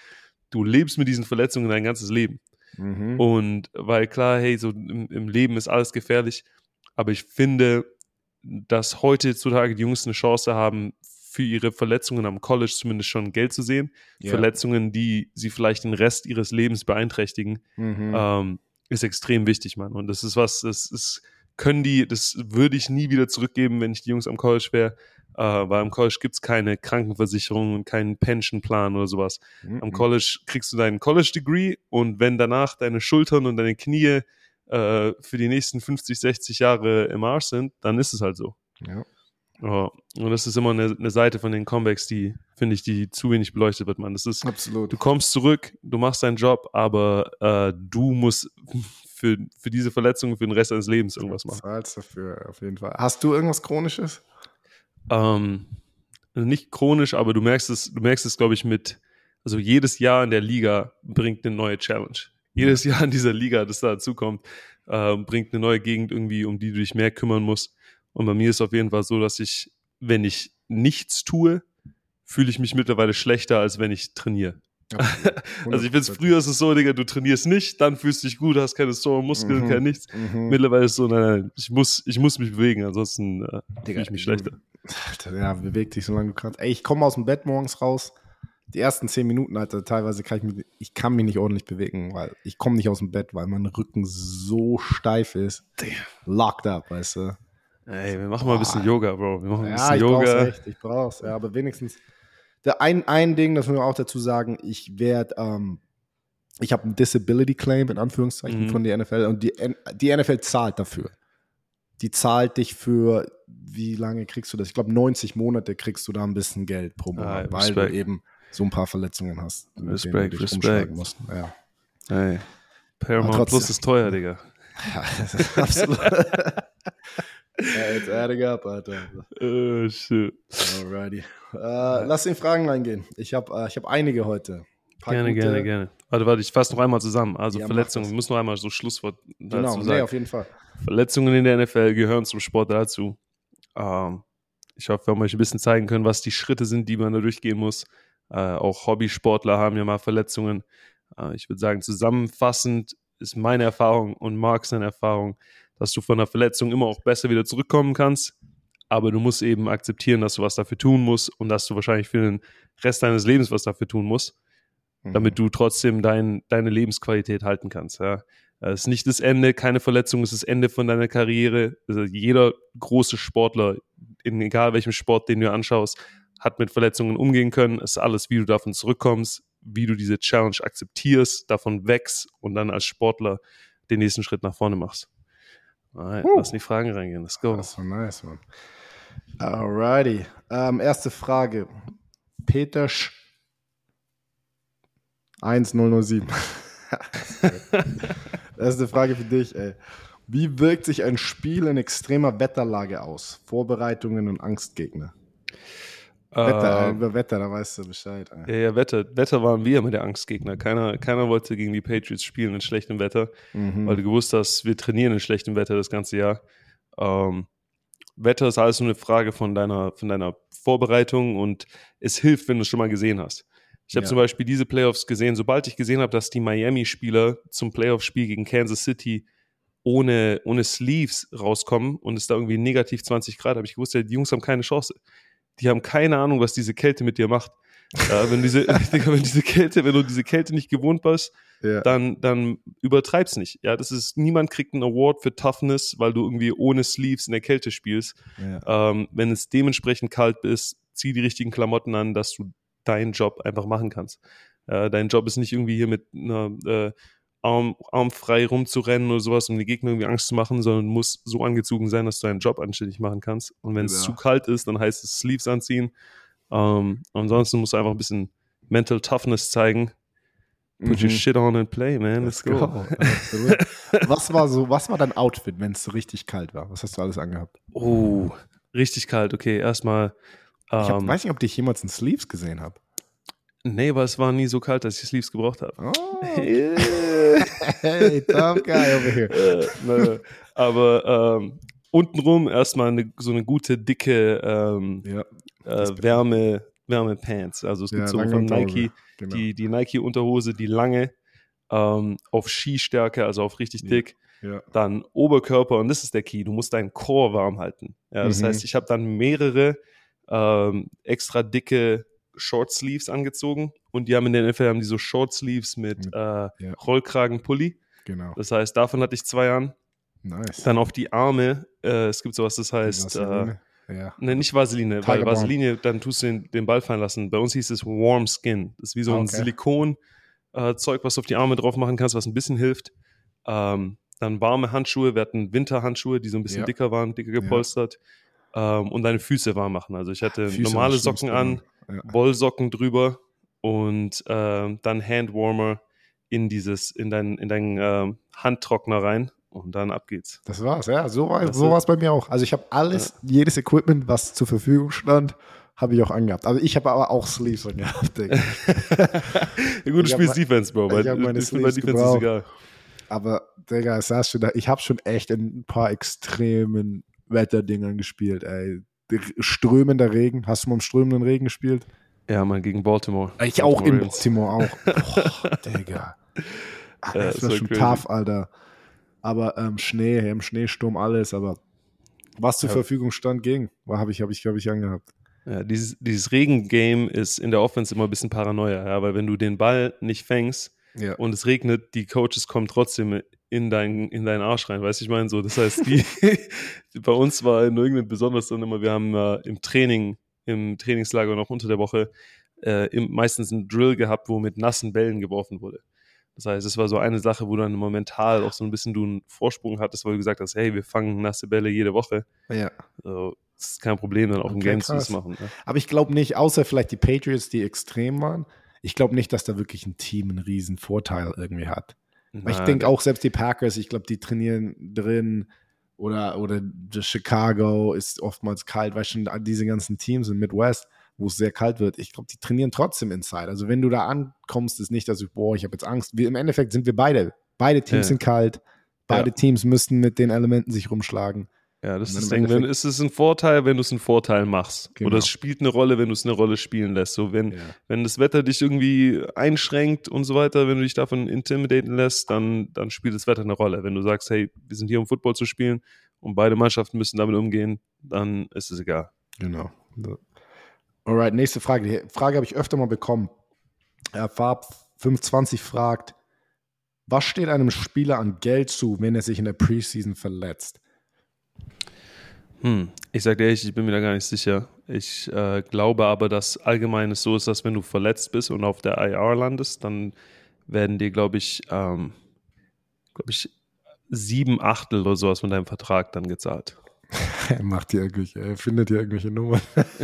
du lebst mit diesen Verletzungen dein ganzes Leben. Mhm. Und weil klar, hey, so im, im Leben ist alles gefährlich, aber ich finde, dass heutzutage die Jungs eine Chance haben, für ihre Verletzungen am College zumindest schon Geld zu sehen. Ja. Verletzungen, die sie vielleicht den Rest ihres Lebens beeinträchtigen, Mhm. ähm, ist extrem wichtig, Mann. Und das ist was, das ist, können die, das würde ich nie wieder zurückgeben, wenn ich die Jungs am College wäre, äh, weil am College gibt es keine Krankenversicherung und keinen Pensionplan oder sowas. Mhm. Am College kriegst du deinen College-Degree und wenn danach deine Schultern und deine Knie äh, für die nächsten fünfzig, sechzig Jahre im Arsch sind, dann ist es halt so. Ja. Ja, und das ist immer eine, eine Seite von den Comebacks, die, finde ich, die zu wenig beleuchtet wird, man. Das ist, Absolut. du kommst zurück, du machst deinen Job, aber äh, du musst für, für diese Verletzungen für den Rest deines Lebens irgendwas machen. Du zahlst dafür, auf jeden Fall. Hast du irgendwas Chronisches? Ähm, nicht chronisch, aber du merkst es, du merkst es, glaube ich, mit, also jedes Jahr in der Liga bringt eine neue Challenge. Jedes Jahr in dieser Liga, das da dazukommt, äh, bringt eine neue Gegend irgendwie, um die du dich mehr kümmern musst. Und bei mir ist es auf jeden Fall so, dass ich, wenn ich nichts tue, fühle ich mich mittlerweile schlechter, als wenn ich trainiere. Also ich finde es, früher ist es so, Digga, du trainierst nicht, dann fühlst du dich gut, hast keine sore Muskeln, Mhm. kein nichts. Mhm. Mittlerweile ist es so, nein, nein, ich muss, ich muss mich bewegen, ansonsten äh, fühle ich mich schlechter. Alter, ja, beweg dich, solange du kannst. Ey, ich komme aus dem Bett morgens raus, die ersten zehn Minuten, Alter, teilweise kann ich mich, ich kann mich nicht ordentlich bewegen, weil ich komme nicht aus dem Bett, weil mein Rücken so steif ist. Damn. Locked up, weißt du. Ey, wir machen mal ein bisschen Yoga, Bro. Wir machen ein Ja, bisschen ich Yoga. brauch's echt, ich brauch's. Ja, aber wenigstens, der ein, ein Ding, das muss man auch dazu sagen, ich werde, ähm, ich habe einen Disability Claim, in Anführungszeichen, Mhm. von der N F L und die, N- die N F L zahlt dafür. Die zahlt dich für, wie lange kriegst du das? Ich glaube, neunzig Monate kriegst du da ein bisschen Geld pro Monat, Ah, weil Respekt. du eben so ein paar Verletzungen hast, mit denen Respekt, du dich Respekt. rumschlagen musst. Ja. Hey. Paramount Aber trotzdem. Plus ist teuer, Digga. Ja, das ist absolut. Ja, it's adding up, Alter. Oh, shit. Alrighty. Äh, lass in Fragen reingehen. Ich habe äh, ich hab einige heute. Paar Gerne, gute- gerne, gerne. Warte, warte, ich fasse noch einmal zusammen. Also Ja, mach Verletzungen, das. wir müssen noch einmal so Schlusswort Genau, dazu nee, sagen. auf jeden Fall. Verletzungen in der N F L gehören zum Sport dazu. Ähm, ich hoffe, wir haben euch ein bisschen zeigen können, was die Schritte sind, die man da durchgehen muss. Äh, auch Hobbysportler haben ja mal Verletzungen. Äh, ich würde sagen, zusammenfassend ist meine Erfahrung und Marks seine Erfahrung, dass du von einer Verletzung immer auch besser wieder zurückkommen kannst. Aber du musst eben akzeptieren, dass du was dafür tun musst und dass du wahrscheinlich für den Rest deines Lebens was dafür tun musst, damit du trotzdem dein, deine Lebensqualität halten kannst. Ja. Es ist nicht das Ende, keine Verletzung ist das Ende von deiner Karriere. Also jeder große Sportler, in egal welchem Sport, den du anschaust, hat mit Verletzungen umgehen können. Es ist alles, wie du davon zurückkommst, wie du diese Challenge akzeptierst, davon wächst und dann als Sportler den nächsten Schritt nach vorne machst. Alright, Uh. lass in die Fragen reingehen. Let's go. Das war nice, man. Alrighty. Ähm, erste Frage. Peter Sch eins null null sieben. Das ist eine Frage für dich, ey. Wie wirkt sich ein Spiel in extremer Wetterlage aus? Vorbereitungen und Angstgegner. Wetter, äh, Ähm, über Wetter, da weißt du Bescheid. Ey. Ja, ja, Wetter. Wetter waren wir immer der Angstgegner. Keiner, keiner wollte gegen die Patriots spielen in schlechtem Wetter, Mhm. weil du gewusst hast, wir trainieren in schlechtem Wetter das ganze Jahr. Ähm, Wetter ist alles nur eine Frage von deiner, von deiner Vorbereitung und es hilft, wenn du es schon mal gesehen hast. Ich habe Ja. zum Beispiel diese Playoffs gesehen, sobald ich gesehen habe, dass die Miami-Spieler zum Playoff-Spiel gegen Kansas City ohne, ohne Sleeves rauskommen und es da irgendwie negativ zwanzig Grad, habe ich gewusst, ja, die Jungs haben keine Chance. Die haben keine Ahnung, was diese Kälte mit dir macht. Ja, wenn, diese, wenn diese Kälte, wenn du diese Kälte nicht gewohnt bist, Ja. dann, dann übertreib's nicht. Ja, das ist, niemand kriegt einen Award für Toughness, weil du irgendwie ohne Sleeves in der Kälte spielst. Ja. Ähm, wenn es dementsprechend kalt ist, zieh die richtigen Klamotten an, dass du deinen Job einfach machen kannst. Äh, dein Job ist nicht irgendwie hier mit einer äh, Arm, armfrei rumzurennen oder sowas, um die Gegner irgendwie Angst zu machen, sondern muss so angezogen sein, dass du deinen Job anständig machen kannst. Und wenn es Ja. zu kalt ist, dann heißt es Sleeves anziehen. Ähm, ansonsten musst du einfach ein bisschen Mental Toughness zeigen. Put your Mhm. shit on and play, man. Let's, Let's go. go. Absolut. Was war so, was war dein Outfit, wenn es so richtig kalt war? Was hast du alles angehabt? Oh, richtig kalt. Okay, erstmal. Ich hab, Ähm, weiß nicht, ob ich jemals in Sleeves gesehen habe. nee, aber es war nie so kalt, dass ich Sleeves gebraucht habe. Oh. Hey, tough guy over here. äh, ne, aber ähm, untenrum erstmal eine, so eine gute, dicke ähm, Ja. äh, Wärme, Langärmel-Pants. Also es gibt Ja, so lange von Unterhose, Nike genau. die, die Nike-Unterhose, die lange, ähm, auf Skistärke, also auf richtig Ja, dick. ja. Dann Oberkörper, und das ist der Key, du musst deinen Core warm halten. Ja, das Mhm. heißt, ich habe dann mehrere ähm, extra dicke Short Sleeves angezogen, und die haben in der N F L haben die so Short Sleeves mit Mit- äh, ja. Rollkragen-Pulli. Genau. Das heißt, davon hatte ich zwei an. Nice. Dann auf die Arme, äh, es gibt sowas, das Die heißt, äh, Vaseline. Ja. ne, nicht Vaseline, Tiger weil Balm. Vaseline, dann tust du den, den Ball fallen lassen. Bei uns hieß es Warm Skin. Das ist wie so Ah, ein okay. Silikon-Zeug, was du auf die Arme drauf machen kannst, was ein bisschen hilft. Ähm, dann warme Handschuhe, wir hatten Winterhandschuhe, die so ein bisschen Ja. dicker waren, dicker gepolstert. Ähm, und deine Füße warm machen. Also ich hatte Füße normale war das Socken Schlimmste, an, Mann. Ja. Wollsocken drüber und ähm, dann Handwarmer in dieses, in deinen in dein, ähm, Handtrockner rein, und dann ab geht's. Das war's, ja. So war Weißt so du? war's bei mir auch. Also ich habe alles, jedes Equipment, was zur Verfügung stand, habe ich auch angehabt. Also ich habe aber auch Sleeves angehabt, Digga. Ja, gut, du Ich hab spielst mein- Defense, Bro. Weil ich hab meine ich finde, bei Sleeves Defense ist gebraucht. egal. Aber, Digga, es saß schon da. Ich habe schon echt in ein paar extremen Wetterdingern gespielt, ey. Der strömender Regen. Hast du mal im strömenden Regen gespielt? Ja, man, gegen Baltimore. Ich auch in Ravens. Baltimore auch. Boah, Digga. Ah, Ja, das das war war schon crazy. tough, Alter. Aber ähm, Schnee, im Schneesturm, alles. Aber was zur Ja. Verfügung stand, ging. War, habe ich, habe ich, habe ich angehabt. Ja, dieses, dieses Regen-Game ist in der Offense immer ein bisschen Paranoia, ja, weil wenn du den Ball nicht fängst Ja. und es regnet, die Coaches kommen trotzdem in, dein, in deinen Arsch rein, weißt du, ich meine so. Das heißt, die, bei uns war in New England besonders dann immer, wir haben äh, im Training, im Trainingslager und auch unter der Woche äh, im, meistens einen Drill gehabt, wo mit nassen Bällen geworfen wurde. Das heißt, es war so eine Sache, wo dann momentan auch so ein bisschen du einen Vorsprung hattest, weil du gesagt hast, hey, wir fangen nasse Bälle jede Woche. Ja. Also, das ist kein Problem, dann auch im Okay, Game zu krass. das machen. Ne? Aber ich glaube nicht, außer vielleicht die Patriots, die extrem waren, ich glaube nicht, dass da wirklich ein Team einen riesen Vorteil irgendwie hat. Weil ich Nein, denke der- auch, selbst die Packers, ich glaube, die trainieren drin oder, oder Chicago ist oftmals kalt, weil schon diese ganzen Teams im Midwest, wo es sehr kalt wird, ich glaube, die trainieren trotzdem inside. Also wenn du da ankommst, ist nicht, dass ich, boah, ich habe jetzt Angst. Wir, im Endeffekt sind wir beide. Beide Teams Ja. sind kalt. Beide Ja. Teams müssen mit den Elementen sich rumschlagen. Ja, das Und ist dann das im Ding. Wenn, es ist ein Vorteil, wenn du es einen Vorteil machst. Genau. Oder es spielt eine Rolle, wenn du es eine Rolle spielen lässt. So, wenn, Ja. wenn das Wetter dich irgendwie einschränkt und so weiter, wenn du dich davon intimidaten lässt, dann, dann spielt das Wetter eine Rolle. Wenn du sagst, hey, wir sind hier, um Football zu spielen und beide Mannschaften müssen damit umgehen, dann ist es egal. Genau. Alright, nächste Frage. Die Frage habe ich öfter mal bekommen. Herr Farb fünfhundertzwanzig fragt, was steht einem Spieler an Geld zu, wenn er sich in der Preseason verletzt? Hm, ich sage dir ehrlich, ich bin mir da gar nicht sicher. Ich äh, glaube aber, dass allgemein es so ist, dass wenn du verletzt bist und auf der I R landest, dann werden dir, glaube ich, ähm, glaube ich, sieben Achtel oder sowas von deinem Vertrag dann gezahlt. Er macht hier irgendwelche, er findet hier irgendwelche Nummern.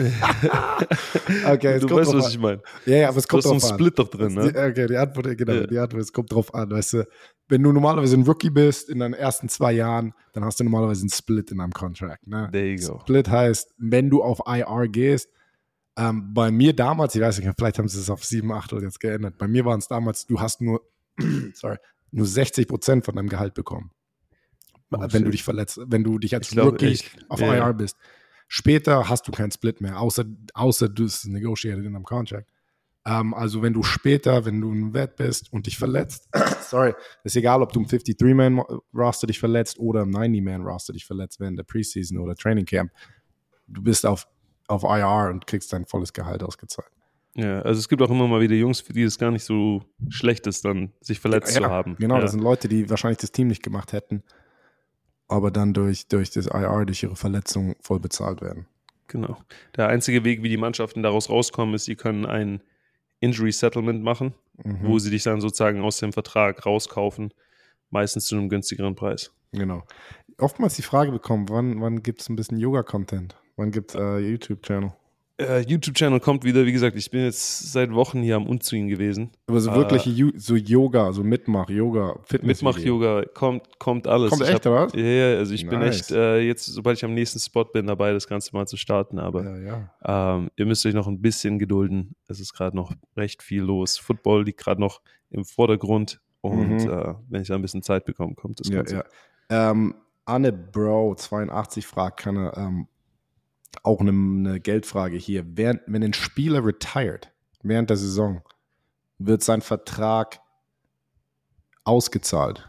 Okay, es Du kommt weißt, drauf was an. ich meine. Ja, ja, aber es Du kommt hast so einen drauf an. Split doch drin, ne? Die, okay, die Antwort, genau, Ja. die Antwort, es kommt drauf an, weißt du, wenn du normalerweise ein Rookie bist in deinen ersten zwei Jahren, dann hast du normalerweise einen Split in deinem Contract, ne? There you go. Split heißt, wenn du auf I R gehst, ähm, bei mir damals, ich weiß nicht, vielleicht haben sie es auf sieben, acht oder jetzt geändert, bei mir waren es damals, du hast nur, sorry, nur sechzig Prozent von deinem Gehalt bekommen, Oh, wenn shit. du dich verletzt, wenn du dich als Ich glaube, Rookie ich- auf ja. I R bist. Später hast du keinen Split mehr, außer, außer du es negotiated in deinem Contract. Ähm, also wenn du später, wenn du ein Vet bist und dich verletzt, sorry, ist egal, ob du im fifty-three-Man-Roster dich verletzt oder im ninety-Man-Roster dich verletzt während der Preseason oder Training Camp, du bist auf, auf I R und kriegst dein volles Gehalt ausgezahlt. Ja, also es gibt auch immer mal wieder Jungs, für die es gar nicht so schlecht ist, dann sich verletzt zu haben. Genau, ja. das sind Leute, die wahrscheinlich das Team nicht gemacht hätten, aber dann durch, durch das I R, durch ihre Verletzung voll bezahlt werden. Genau. Der einzige Weg, wie die Mannschaften daraus rauskommen, ist, sie können ein Injury Settlement machen, Mhm. wo sie dich dann sozusagen aus dem Vertrag rauskaufen, meistens zu einem günstigeren Preis. Genau. Oftmals die Frage bekommen, wann, wann gibt es ein bisschen Yoga-Content? Wann gibt es äh, YouTube-Channel? Äh, YouTube-Channel kommt wieder, wie gesagt, ich bin jetzt seit Wochen hier am Umziehen gewesen. Aber so Äh, wirklich Ju- so Yoga, so Mitmach, Yoga, Fitness. Mitmach-Yoga, kommt, kommt alles. Kommt Ich echt, hab, oder was? Ja, ja, also ich bin Nice. echt äh, jetzt, sobald ich am nächsten Spot bin, dabei, das Ganze mal zu starten, aber Ja, ja. ähm, ihr müsst euch noch ein bisschen gedulden. Es ist gerade noch recht viel los. Football liegt gerade noch im Vordergrund und Mhm. äh, wenn ich da ein bisschen Zeit bekomme, kommt das Ja, Ganze. ja. Ähm, Anne Bro zweiundachtzig fragt, kann er ähm, auch eine, eine Geldfrage hier. Während, wenn ein Spieler retired während der Saison, wird sein Vertrag ausgezahlt.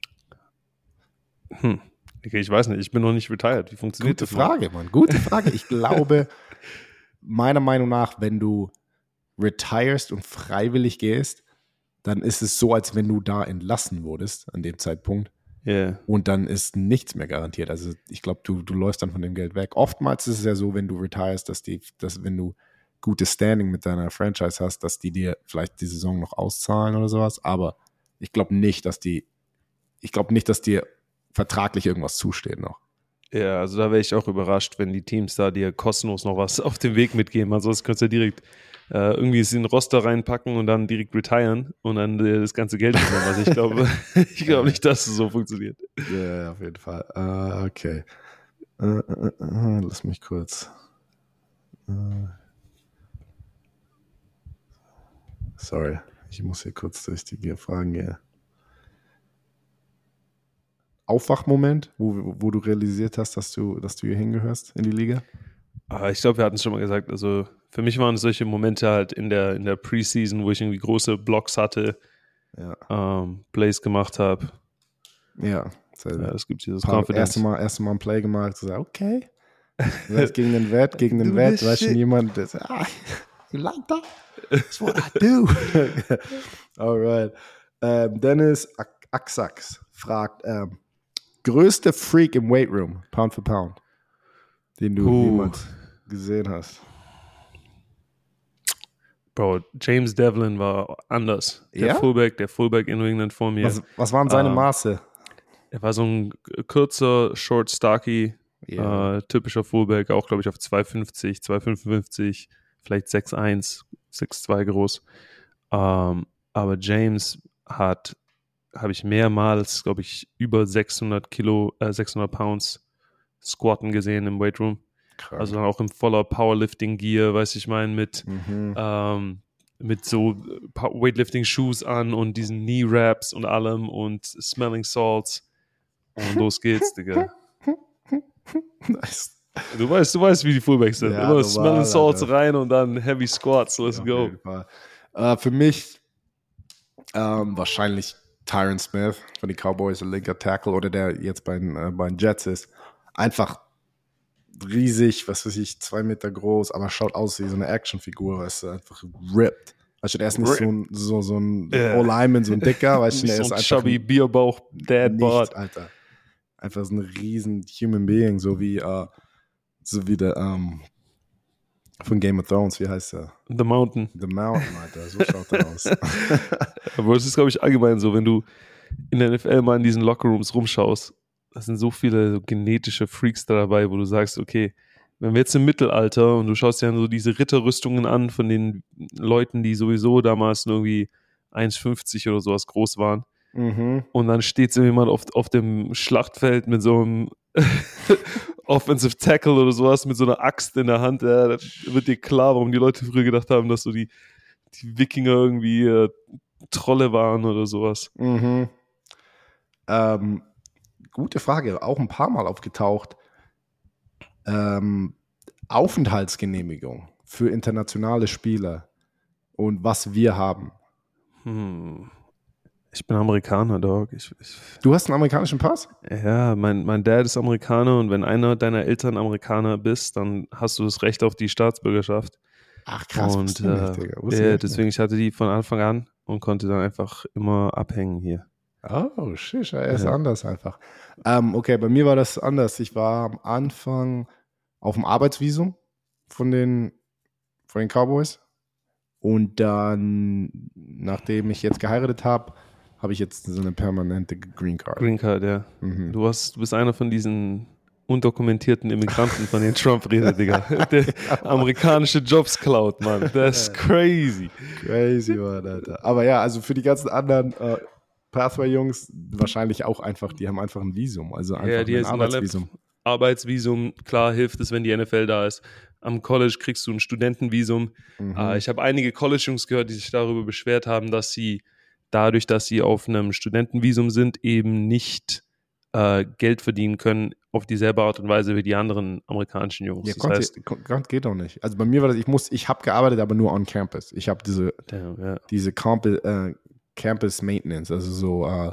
Hm. Okay, ich weiß nicht, ich bin noch nicht retired. Wie funktioniert Gute das? Frage, Mann. Gute Frage. Ich glaube, meiner Meinung nach, wenn du retirest und freiwillig gehst, dann ist es so, als wenn du da entlassen wurdest an dem Zeitpunkt. Yeah. Und dann ist nichts mehr garantiert. Also ich glaube, du, du läufst dann von dem Geld weg. Oftmals ist es ja so, wenn du retirest, dass die, dass wenn du gutes Standing mit deiner Franchise hast, dass die dir vielleicht die Saison noch auszahlen oder sowas. Aber ich glaube nicht, dass die, ich glaube nicht, dass dir vertraglich irgendwas zusteht noch. Ja, also da wäre ich auch überrascht, wenn die Teams da dir kostenlos noch was auf dem Weg mitgeben. Also das könntest du ja direkt äh, irgendwie in den Roster reinpacken und dann direkt retiren und dann äh, das ganze Geld nehmen. Also ich glaube ich glaube nicht, dass es so funktioniert. Ja, auf jeden Fall. Uh, okay. Uh, uh, uh, lass mich kurz. Uh. Sorry, ich muss hier kurz durch die Fragen gehen. Aufwachmoment, wo, wo du realisiert hast, dass du, dass du hier hingehörst in die Liga? Aber ich glaube, wir hatten es schon mal gesagt, also für mich waren solche Momente halt in der, in der Preseason, wo ich irgendwie große Blocks hatte, ja. ähm, Plays gemacht habe. Ja, ja, das gibt dieses paar, Confidence. Erste Mal, erste Mal ein Play gemacht, so, okay, gegen den Wert, gegen den Wert, weißt schon jemand, der sagt, ah, you like that? That's what I do. Alright. Ähm, Dennis Axax fragt, ähm, größte Freak im Weightroom, Pound for Pound, den du uh. jemals gesehen hast? Bro, James Devlin war anders. Der ja? Fullback, der Fullback in New England vor mir. Was, was waren seine ähm, Maße? Er war so ein kurzer, short, starky, yeah. äh, typischer Fullback, auch glaube ich auf zwei fünfzig, zwei fünfundfünfzig, vielleicht sechs eins, sechs zwei groß. Ähm, aber James hat, habe ich mehrmals, glaube ich, über sechshundert Kilo, äh, sechshundert Pounds squatten gesehen im Weightroom. Krank. Also dann auch im voller Powerlifting-Gear, weiß ich meine, mit, mhm. ähm, mit so Weightlifting-Shoes an und diesen Knee-Wraps und allem und Smelling Salts. Und los geht's, Digga. Nice. Du weißt, du weißt, wie die Fullbacks sind. Ja, immer Smelling Salts Alter. rein und dann Heavy Squats. Let's ja, go. Uh, für mich ähm, wahrscheinlich Tyron Smith von den Cowboys, der linker Tackle, oder der jetzt bei den, äh, bei den Jets ist. Einfach riesig, was weiß ich, zwei Meter groß, aber schaut aus wie so eine Actionfigur, weißt du, einfach ripped. Weißt du, der ist nicht so ein, so, so ein yeah. O-Lineman, so ein Dicker, weißt du, der so ist ein einfach chubby Bierbauch, Dad-Bod. Alter. Einfach so ein riesen Human Being, so wie, uh, so wie der, um, von Game of Thrones, wie heißt er? The Mountain. The Mountain, Alter, so schaut er aus. Aber es ist, glaube ich, allgemein so, wenn du in der N F L mal in diesen Lockerrooms rumschaust, da sind so viele so genetische Freaks da dabei, wo du sagst, okay, wenn wir jetzt im Mittelalter und du schaust dir dann so diese Ritterrüstungen an von den Leuten, die sowieso damals nur irgendwie eins fünfzig oder sowas groß waren, mhm. und dann steht so jemand auf, auf dem Schlachtfeld mit so einem Offensive Tackle oder sowas, mit so einer Axt in der Hand, ja, da wird dir klar, warum die Leute früher gedacht haben, dass so die, die Wikinger irgendwie äh, Trolle waren oder sowas. Mhm. Ähm, gute Frage, auch ein paar Mal aufgetaucht. Ähm, Aufenthaltsgenehmigung für internationale Spieler und was wir haben. Hm. Ich bin Amerikaner, Dog. Ich, ich, du hast einen amerikanischen Pass? Ja, mein, mein Dad ist Amerikaner und wenn einer deiner Eltern Amerikaner bist, dann hast du das Recht auf die Staatsbürgerschaft. Ach krass, und bist du nicht, Digga. Wusste äh, nicht, deswegen, ich hatte die von Anfang an und konnte dann einfach immer abhängen hier. Oh, shit, er ist ja. anders einfach. Ähm, okay, bei mir war das anders. Ich war am Anfang auf dem Arbeitsvisum von den, von den Cowboys und dann, nachdem ich jetzt geheiratet habe, habe ich jetzt so eine permanente Green Card. Green Card, ja. Mhm. Du, hast, du bist einer von diesen undokumentierten Immigranten, von denen Trump redet, Digga. Der amerikanische Jobs klaut, Mann. Das ist crazy. Crazy, Mann, Alter. Aber ja, also für die ganzen anderen äh, Pathway-Jungs wahrscheinlich auch einfach, die haben einfach ein Visum, also einfach ja, die ein Arbeitsvisum. Arbeitsvisum, klar hilft es, wenn die N F L da ist. Am College kriegst du ein Studentenvisum. Mhm. Äh, ich habe einige College-Jungs gehört, die sich darüber beschwert haben, dass sie dadurch, dass sie auf einem Studentenvisum sind, eben nicht äh, Geld verdienen können auf dieselbe Art und Weise wie die anderen amerikanischen Jungs. Ja, das konnte, heißt, kon- geht auch nicht. Also bei mir war das, ich muss, ich habe gearbeitet, aber nur on Campus. Ich habe diese, damn, ja. diese Camp äh, Campus Maintenance, also so, äh,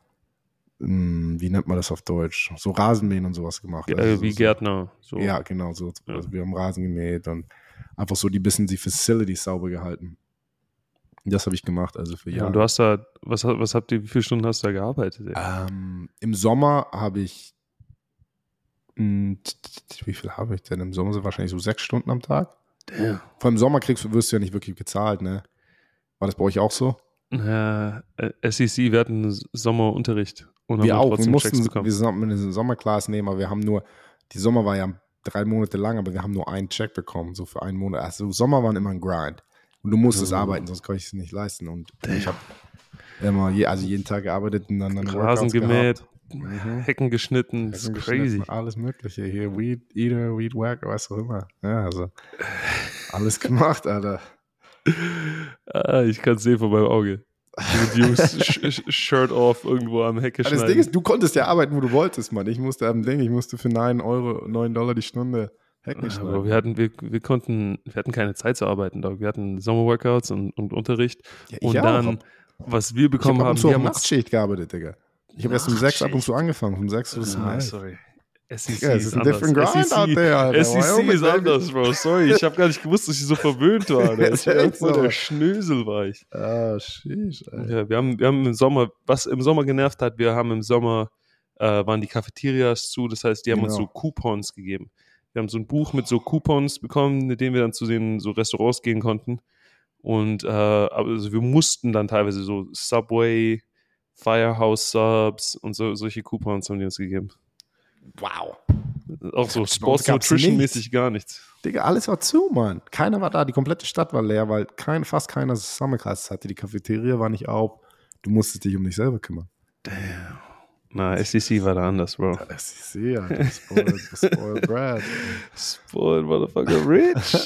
mh, wie nennt man das auf Deutsch? So Rasenmähen und sowas gemacht. Äh, Also wie so, Gärtner. So. So, ja, genau, so. Ja. Also wir haben Rasen gemäht und einfach so die bisschen die Facilities sauber gehalten. Das habe ich gemacht, also für Ja, Jahre. und du hast da, was, was habt ihr, wie viele Stunden hast du da gearbeitet? ey? Ähm, Im Sommer habe ich, mh, t- t- wie viel habe ich denn? Im Sommer sind wahrscheinlich so sechs Stunden am Tag. Damn. Vor allem im Sommer kriegst du, wirst du ja nicht wirklich gezahlt, ne? War das bei euch auch so? Äh, S E C, wir hatten Sommerunterricht und Wir haben auch. Wir trotzdem Checks mussten, bekommen. wir sollten eine Sommerclass nehmen, aber wir haben nur, die Sommer war ja drei Monate lang, aber wir haben nur einen Check bekommen, so für einen Monat. Also Sommer waren immer ein Grind. Und du musstest Oh. arbeiten, sonst konnte ich es nicht leisten. Und ich habe immer, je, also jeden Tag gearbeitet und dann, dann Rasen Workouts gemäht, gehabt. Mhm. Hecken geschnitten, das ist Hecken crazy. geschnitten, alles Mögliche hier. Weed Eater, Weed Whacker, was auch immer. Ja, also alles gemacht, Alter. Ah, ich kann es sehen von meinem Auge. Mit Jungs Sh- Sh- Shirt off irgendwo am Hecke Aber das schneiden. Ding ist, du konntest ja arbeiten, wo du wolltest, Mann. Ich musste am Ding, ich musste für neun Euro, neun Dollar die Stunde Hecken Ja, schneiden. aber wir hatten, wir, wir konnten, wir hatten keine Zeit zu arbeiten, Dog. Wir hatten Sommerworkouts und, und Unterricht. Ja, ich und auch. dann, was wir Ich bekommen habe ab haben, und zu wir auf haben uns. Nachtschicht gearbeitet, Digga. Ich habe erst um sechs ab und zu angefangen, um sechs bis um Ah, elf. sorry. S E C Ja, es ist ist ein anders. different grind out there, Alter. S E C Wyoming, ist baby. anders, Bro. Sorry, ich habe gar nicht gewusst, dass ich so verwöhnt war. Alter. Ist Ich war echt voll so. der Schnösel, war ich. Ah, sheesh, ey. Ja, wir haben, wir haben im Sommer, was im Sommer genervt hat, wir haben im Sommer, äh, waren die Cafeterias zu, das heißt, die haben uns Genau. so Coupons gegeben. Wir haben so ein Buch mit so Coupons bekommen, mit denen wir dann zu den so Restaurants gehen konnten. Und äh, also wir mussten dann teilweise so Subway, Firehouse Subs und so solche Coupons haben die uns gegeben. Wow. Auch so Bei uns Sports gab's Nutrition nichts. mäßig gar nichts. Digga, alles war zu, Mann. Keiner war da, die komplette Stadt war leer, weil kein, fast keiner Summerclasses hatte. Die Cafeteria war nicht auf. Du musstest dich um dich selber kümmern. Na, S E C war da anders, Bro. Das ist sehr, spoiled, spoiled Brad. Spoiled Motherfucker Rich.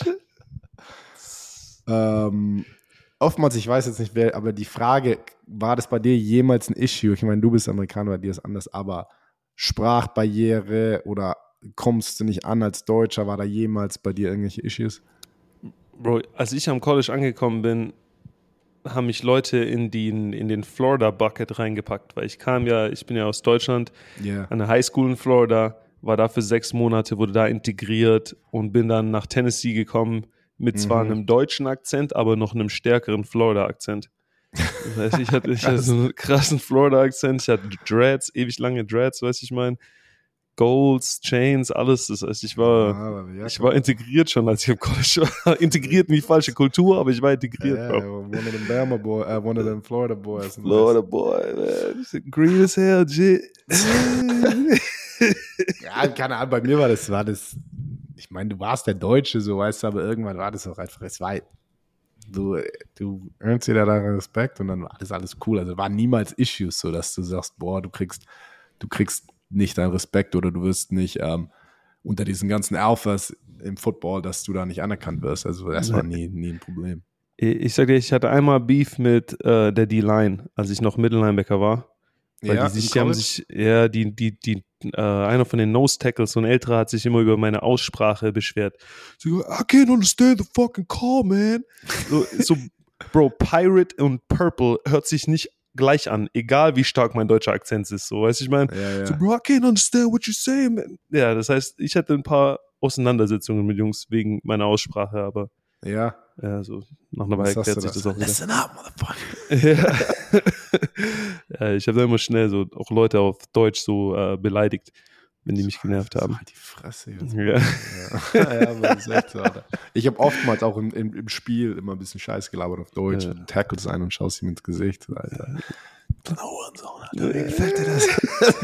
Ähm, oftmals, ich weiß jetzt nicht wer, aber die Frage, war das bei dir jemals ein Issue? Ich meine, du bist Amerikaner, bei dir ist anders, aber Sprachbarriere oder kommst du nicht an als Deutscher, war da jemals bei dir irgendwelche Issues? Bro, als ich am College angekommen bin, haben mich Leute in, die, in den Florida Bucket reingepackt, weil ich kam ja, ich bin ja aus Deutschland, Ja. an der Highschool in Florida, war da für sechs Monate, wurde da integriert und bin dann nach Tennessee gekommen mit zwar Mhm. einem deutschen Akzent, aber noch einem stärkeren Florida-Akzent. Das heißt, ich hatte, ich hatte so einen krassen Florida-Akzent, ich hatte Dreads, ewig lange Dreads, weißt du, ich meine, Golds, Chains, alles. Das heißt, ich war, Ah, ja, ich war integriert schon, als ich im College war. Integriert in die falsche Kultur, aber ich war integriert, ja, Bro. one of them Bama boy, uh, one of them Florida boys. Florida boy, man. Green as hell, J. Ja, keine Ahnung, bei mir war das, war das, ich meine, du warst der Deutsche, so weißt du, aber irgendwann war das auch einfach, es war, du, du earnst dir da deinen Respekt und dann war das alles cool. Also waren niemals Issues, so dass du sagst, boah, du kriegst, du kriegst nicht deinen Respekt oder du wirst nicht ähm, unter diesen ganzen Alphas im Football, dass du da nicht anerkannt wirst. Also das war nie, nie ein Problem. Ich sag dir, ich hatte einmal Beef mit äh, der D-Line, als ich noch Mittellinebacker war. Weil Ja, die, sich, im die haben College? sich, ja, die, die, die, äh, einer von den Nose Tackles, so ein älterer, hat sich immer über meine Aussprache beschwert. So, I can't understand the fucking call, man. So, so, Bro, Pirate und Purple hört sich nicht gleich an, egal wie stark mein deutscher Akzent ist. So, weißt du, ich meine, Ja, ja. so, Bro, I can't understand what you're saying, man. Ja, das heißt, ich hatte ein paar Auseinandersetzungen mit Jungs wegen meiner Aussprache, aber Ja. ja, so nach einer Was Weile hast erklärt du sich da? das auch wieder. Listen up, motherfucker. Ja. Ja, ich habe da immer schnell so auch Leute auf Deutsch so äh, beleidigt, wenn die mich genervt haben. Halt die Fresse jetzt. Ja. Ja, ja, aber das ist echt so, Alter. Ich habe oftmals auch im, im, im Spiel immer ein bisschen Scheiß gelabert auf Deutsch. Ja. Und tackles ein und schaust ihm ins Gesicht, Alter. Genau Und so, Alter. Wie gefällt dir das?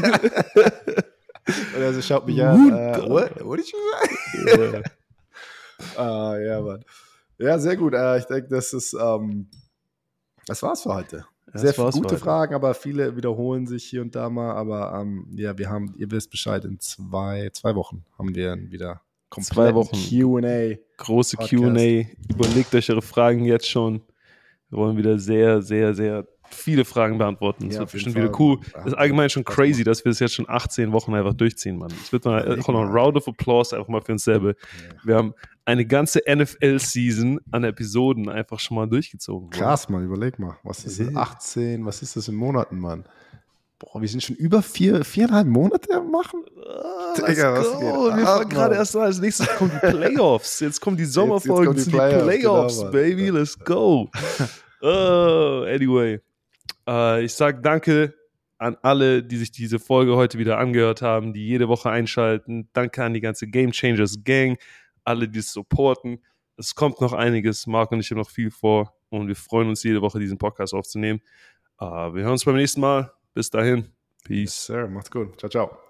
Und er so schaut mich an. Gut, Uh, what? What did you say? Ah, ja, Mann. Ja, sehr gut. Äh, ich denke, das ist, ähm, das war's für heute. Das Sehr war's für gute heute. Fragen, aber viele wiederholen sich hier und da mal. Aber ähm, ja, wir haben, ihr wisst Bescheid, in zwei, zwei Wochen haben wir wieder Zwei Wochen. Q und A. Große Podcast. Q und A. Überlegt euch eure Fragen jetzt schon. Wir wollen wieder sehr, sehr, sehr viele Fragen beantworten. Das Ja, wird auf jeden bestimmt Fall. wieder cool. Ja, Das ist allgemein schon Spaß crazy, machen. dass wir das jetzt schon achtzehn Wochen einfach durchziehen, Mann. Es wird mal Überleg auch noch ein mal. Round of Applause einfach mal für uns selber. Wir haben eine ganze N F L-Season an Episoden einfach schon mal durchgezogen. Bro. Krass, Mann, überleg mal. Was ist das? Wild. achtzehn, was ist das in Monaten, Mann? Boah, wir sind schon über vier, viereinhalb Monate am machen? Ah, Digga, let's was go. geht Wir ab, fangen gerade Mann? erst an. Als nächstes kommen die Playoffs. Jetzt kommen die Sommerfolgen kommen die zu die Playoffs, Playoffs, genau, Mann. baby. Let's go. Oh, anyway. Äh, ich sag danke an alle, die sich diese Folge heute wieder angehört haben, die jede Woche einschalten. Danke an die ganze Game Changers Gang, alle, die es supporten. Es kommt noch einiges. Marc und ich haben noch viel vor und wir freuen uns jede Woche, diesen Podcast aufzunehmen. Äh, wir hören uns beim nächsten Mal. Bis dahin. Peace. Yes, sir. Macht's gut. Ciao, ciao.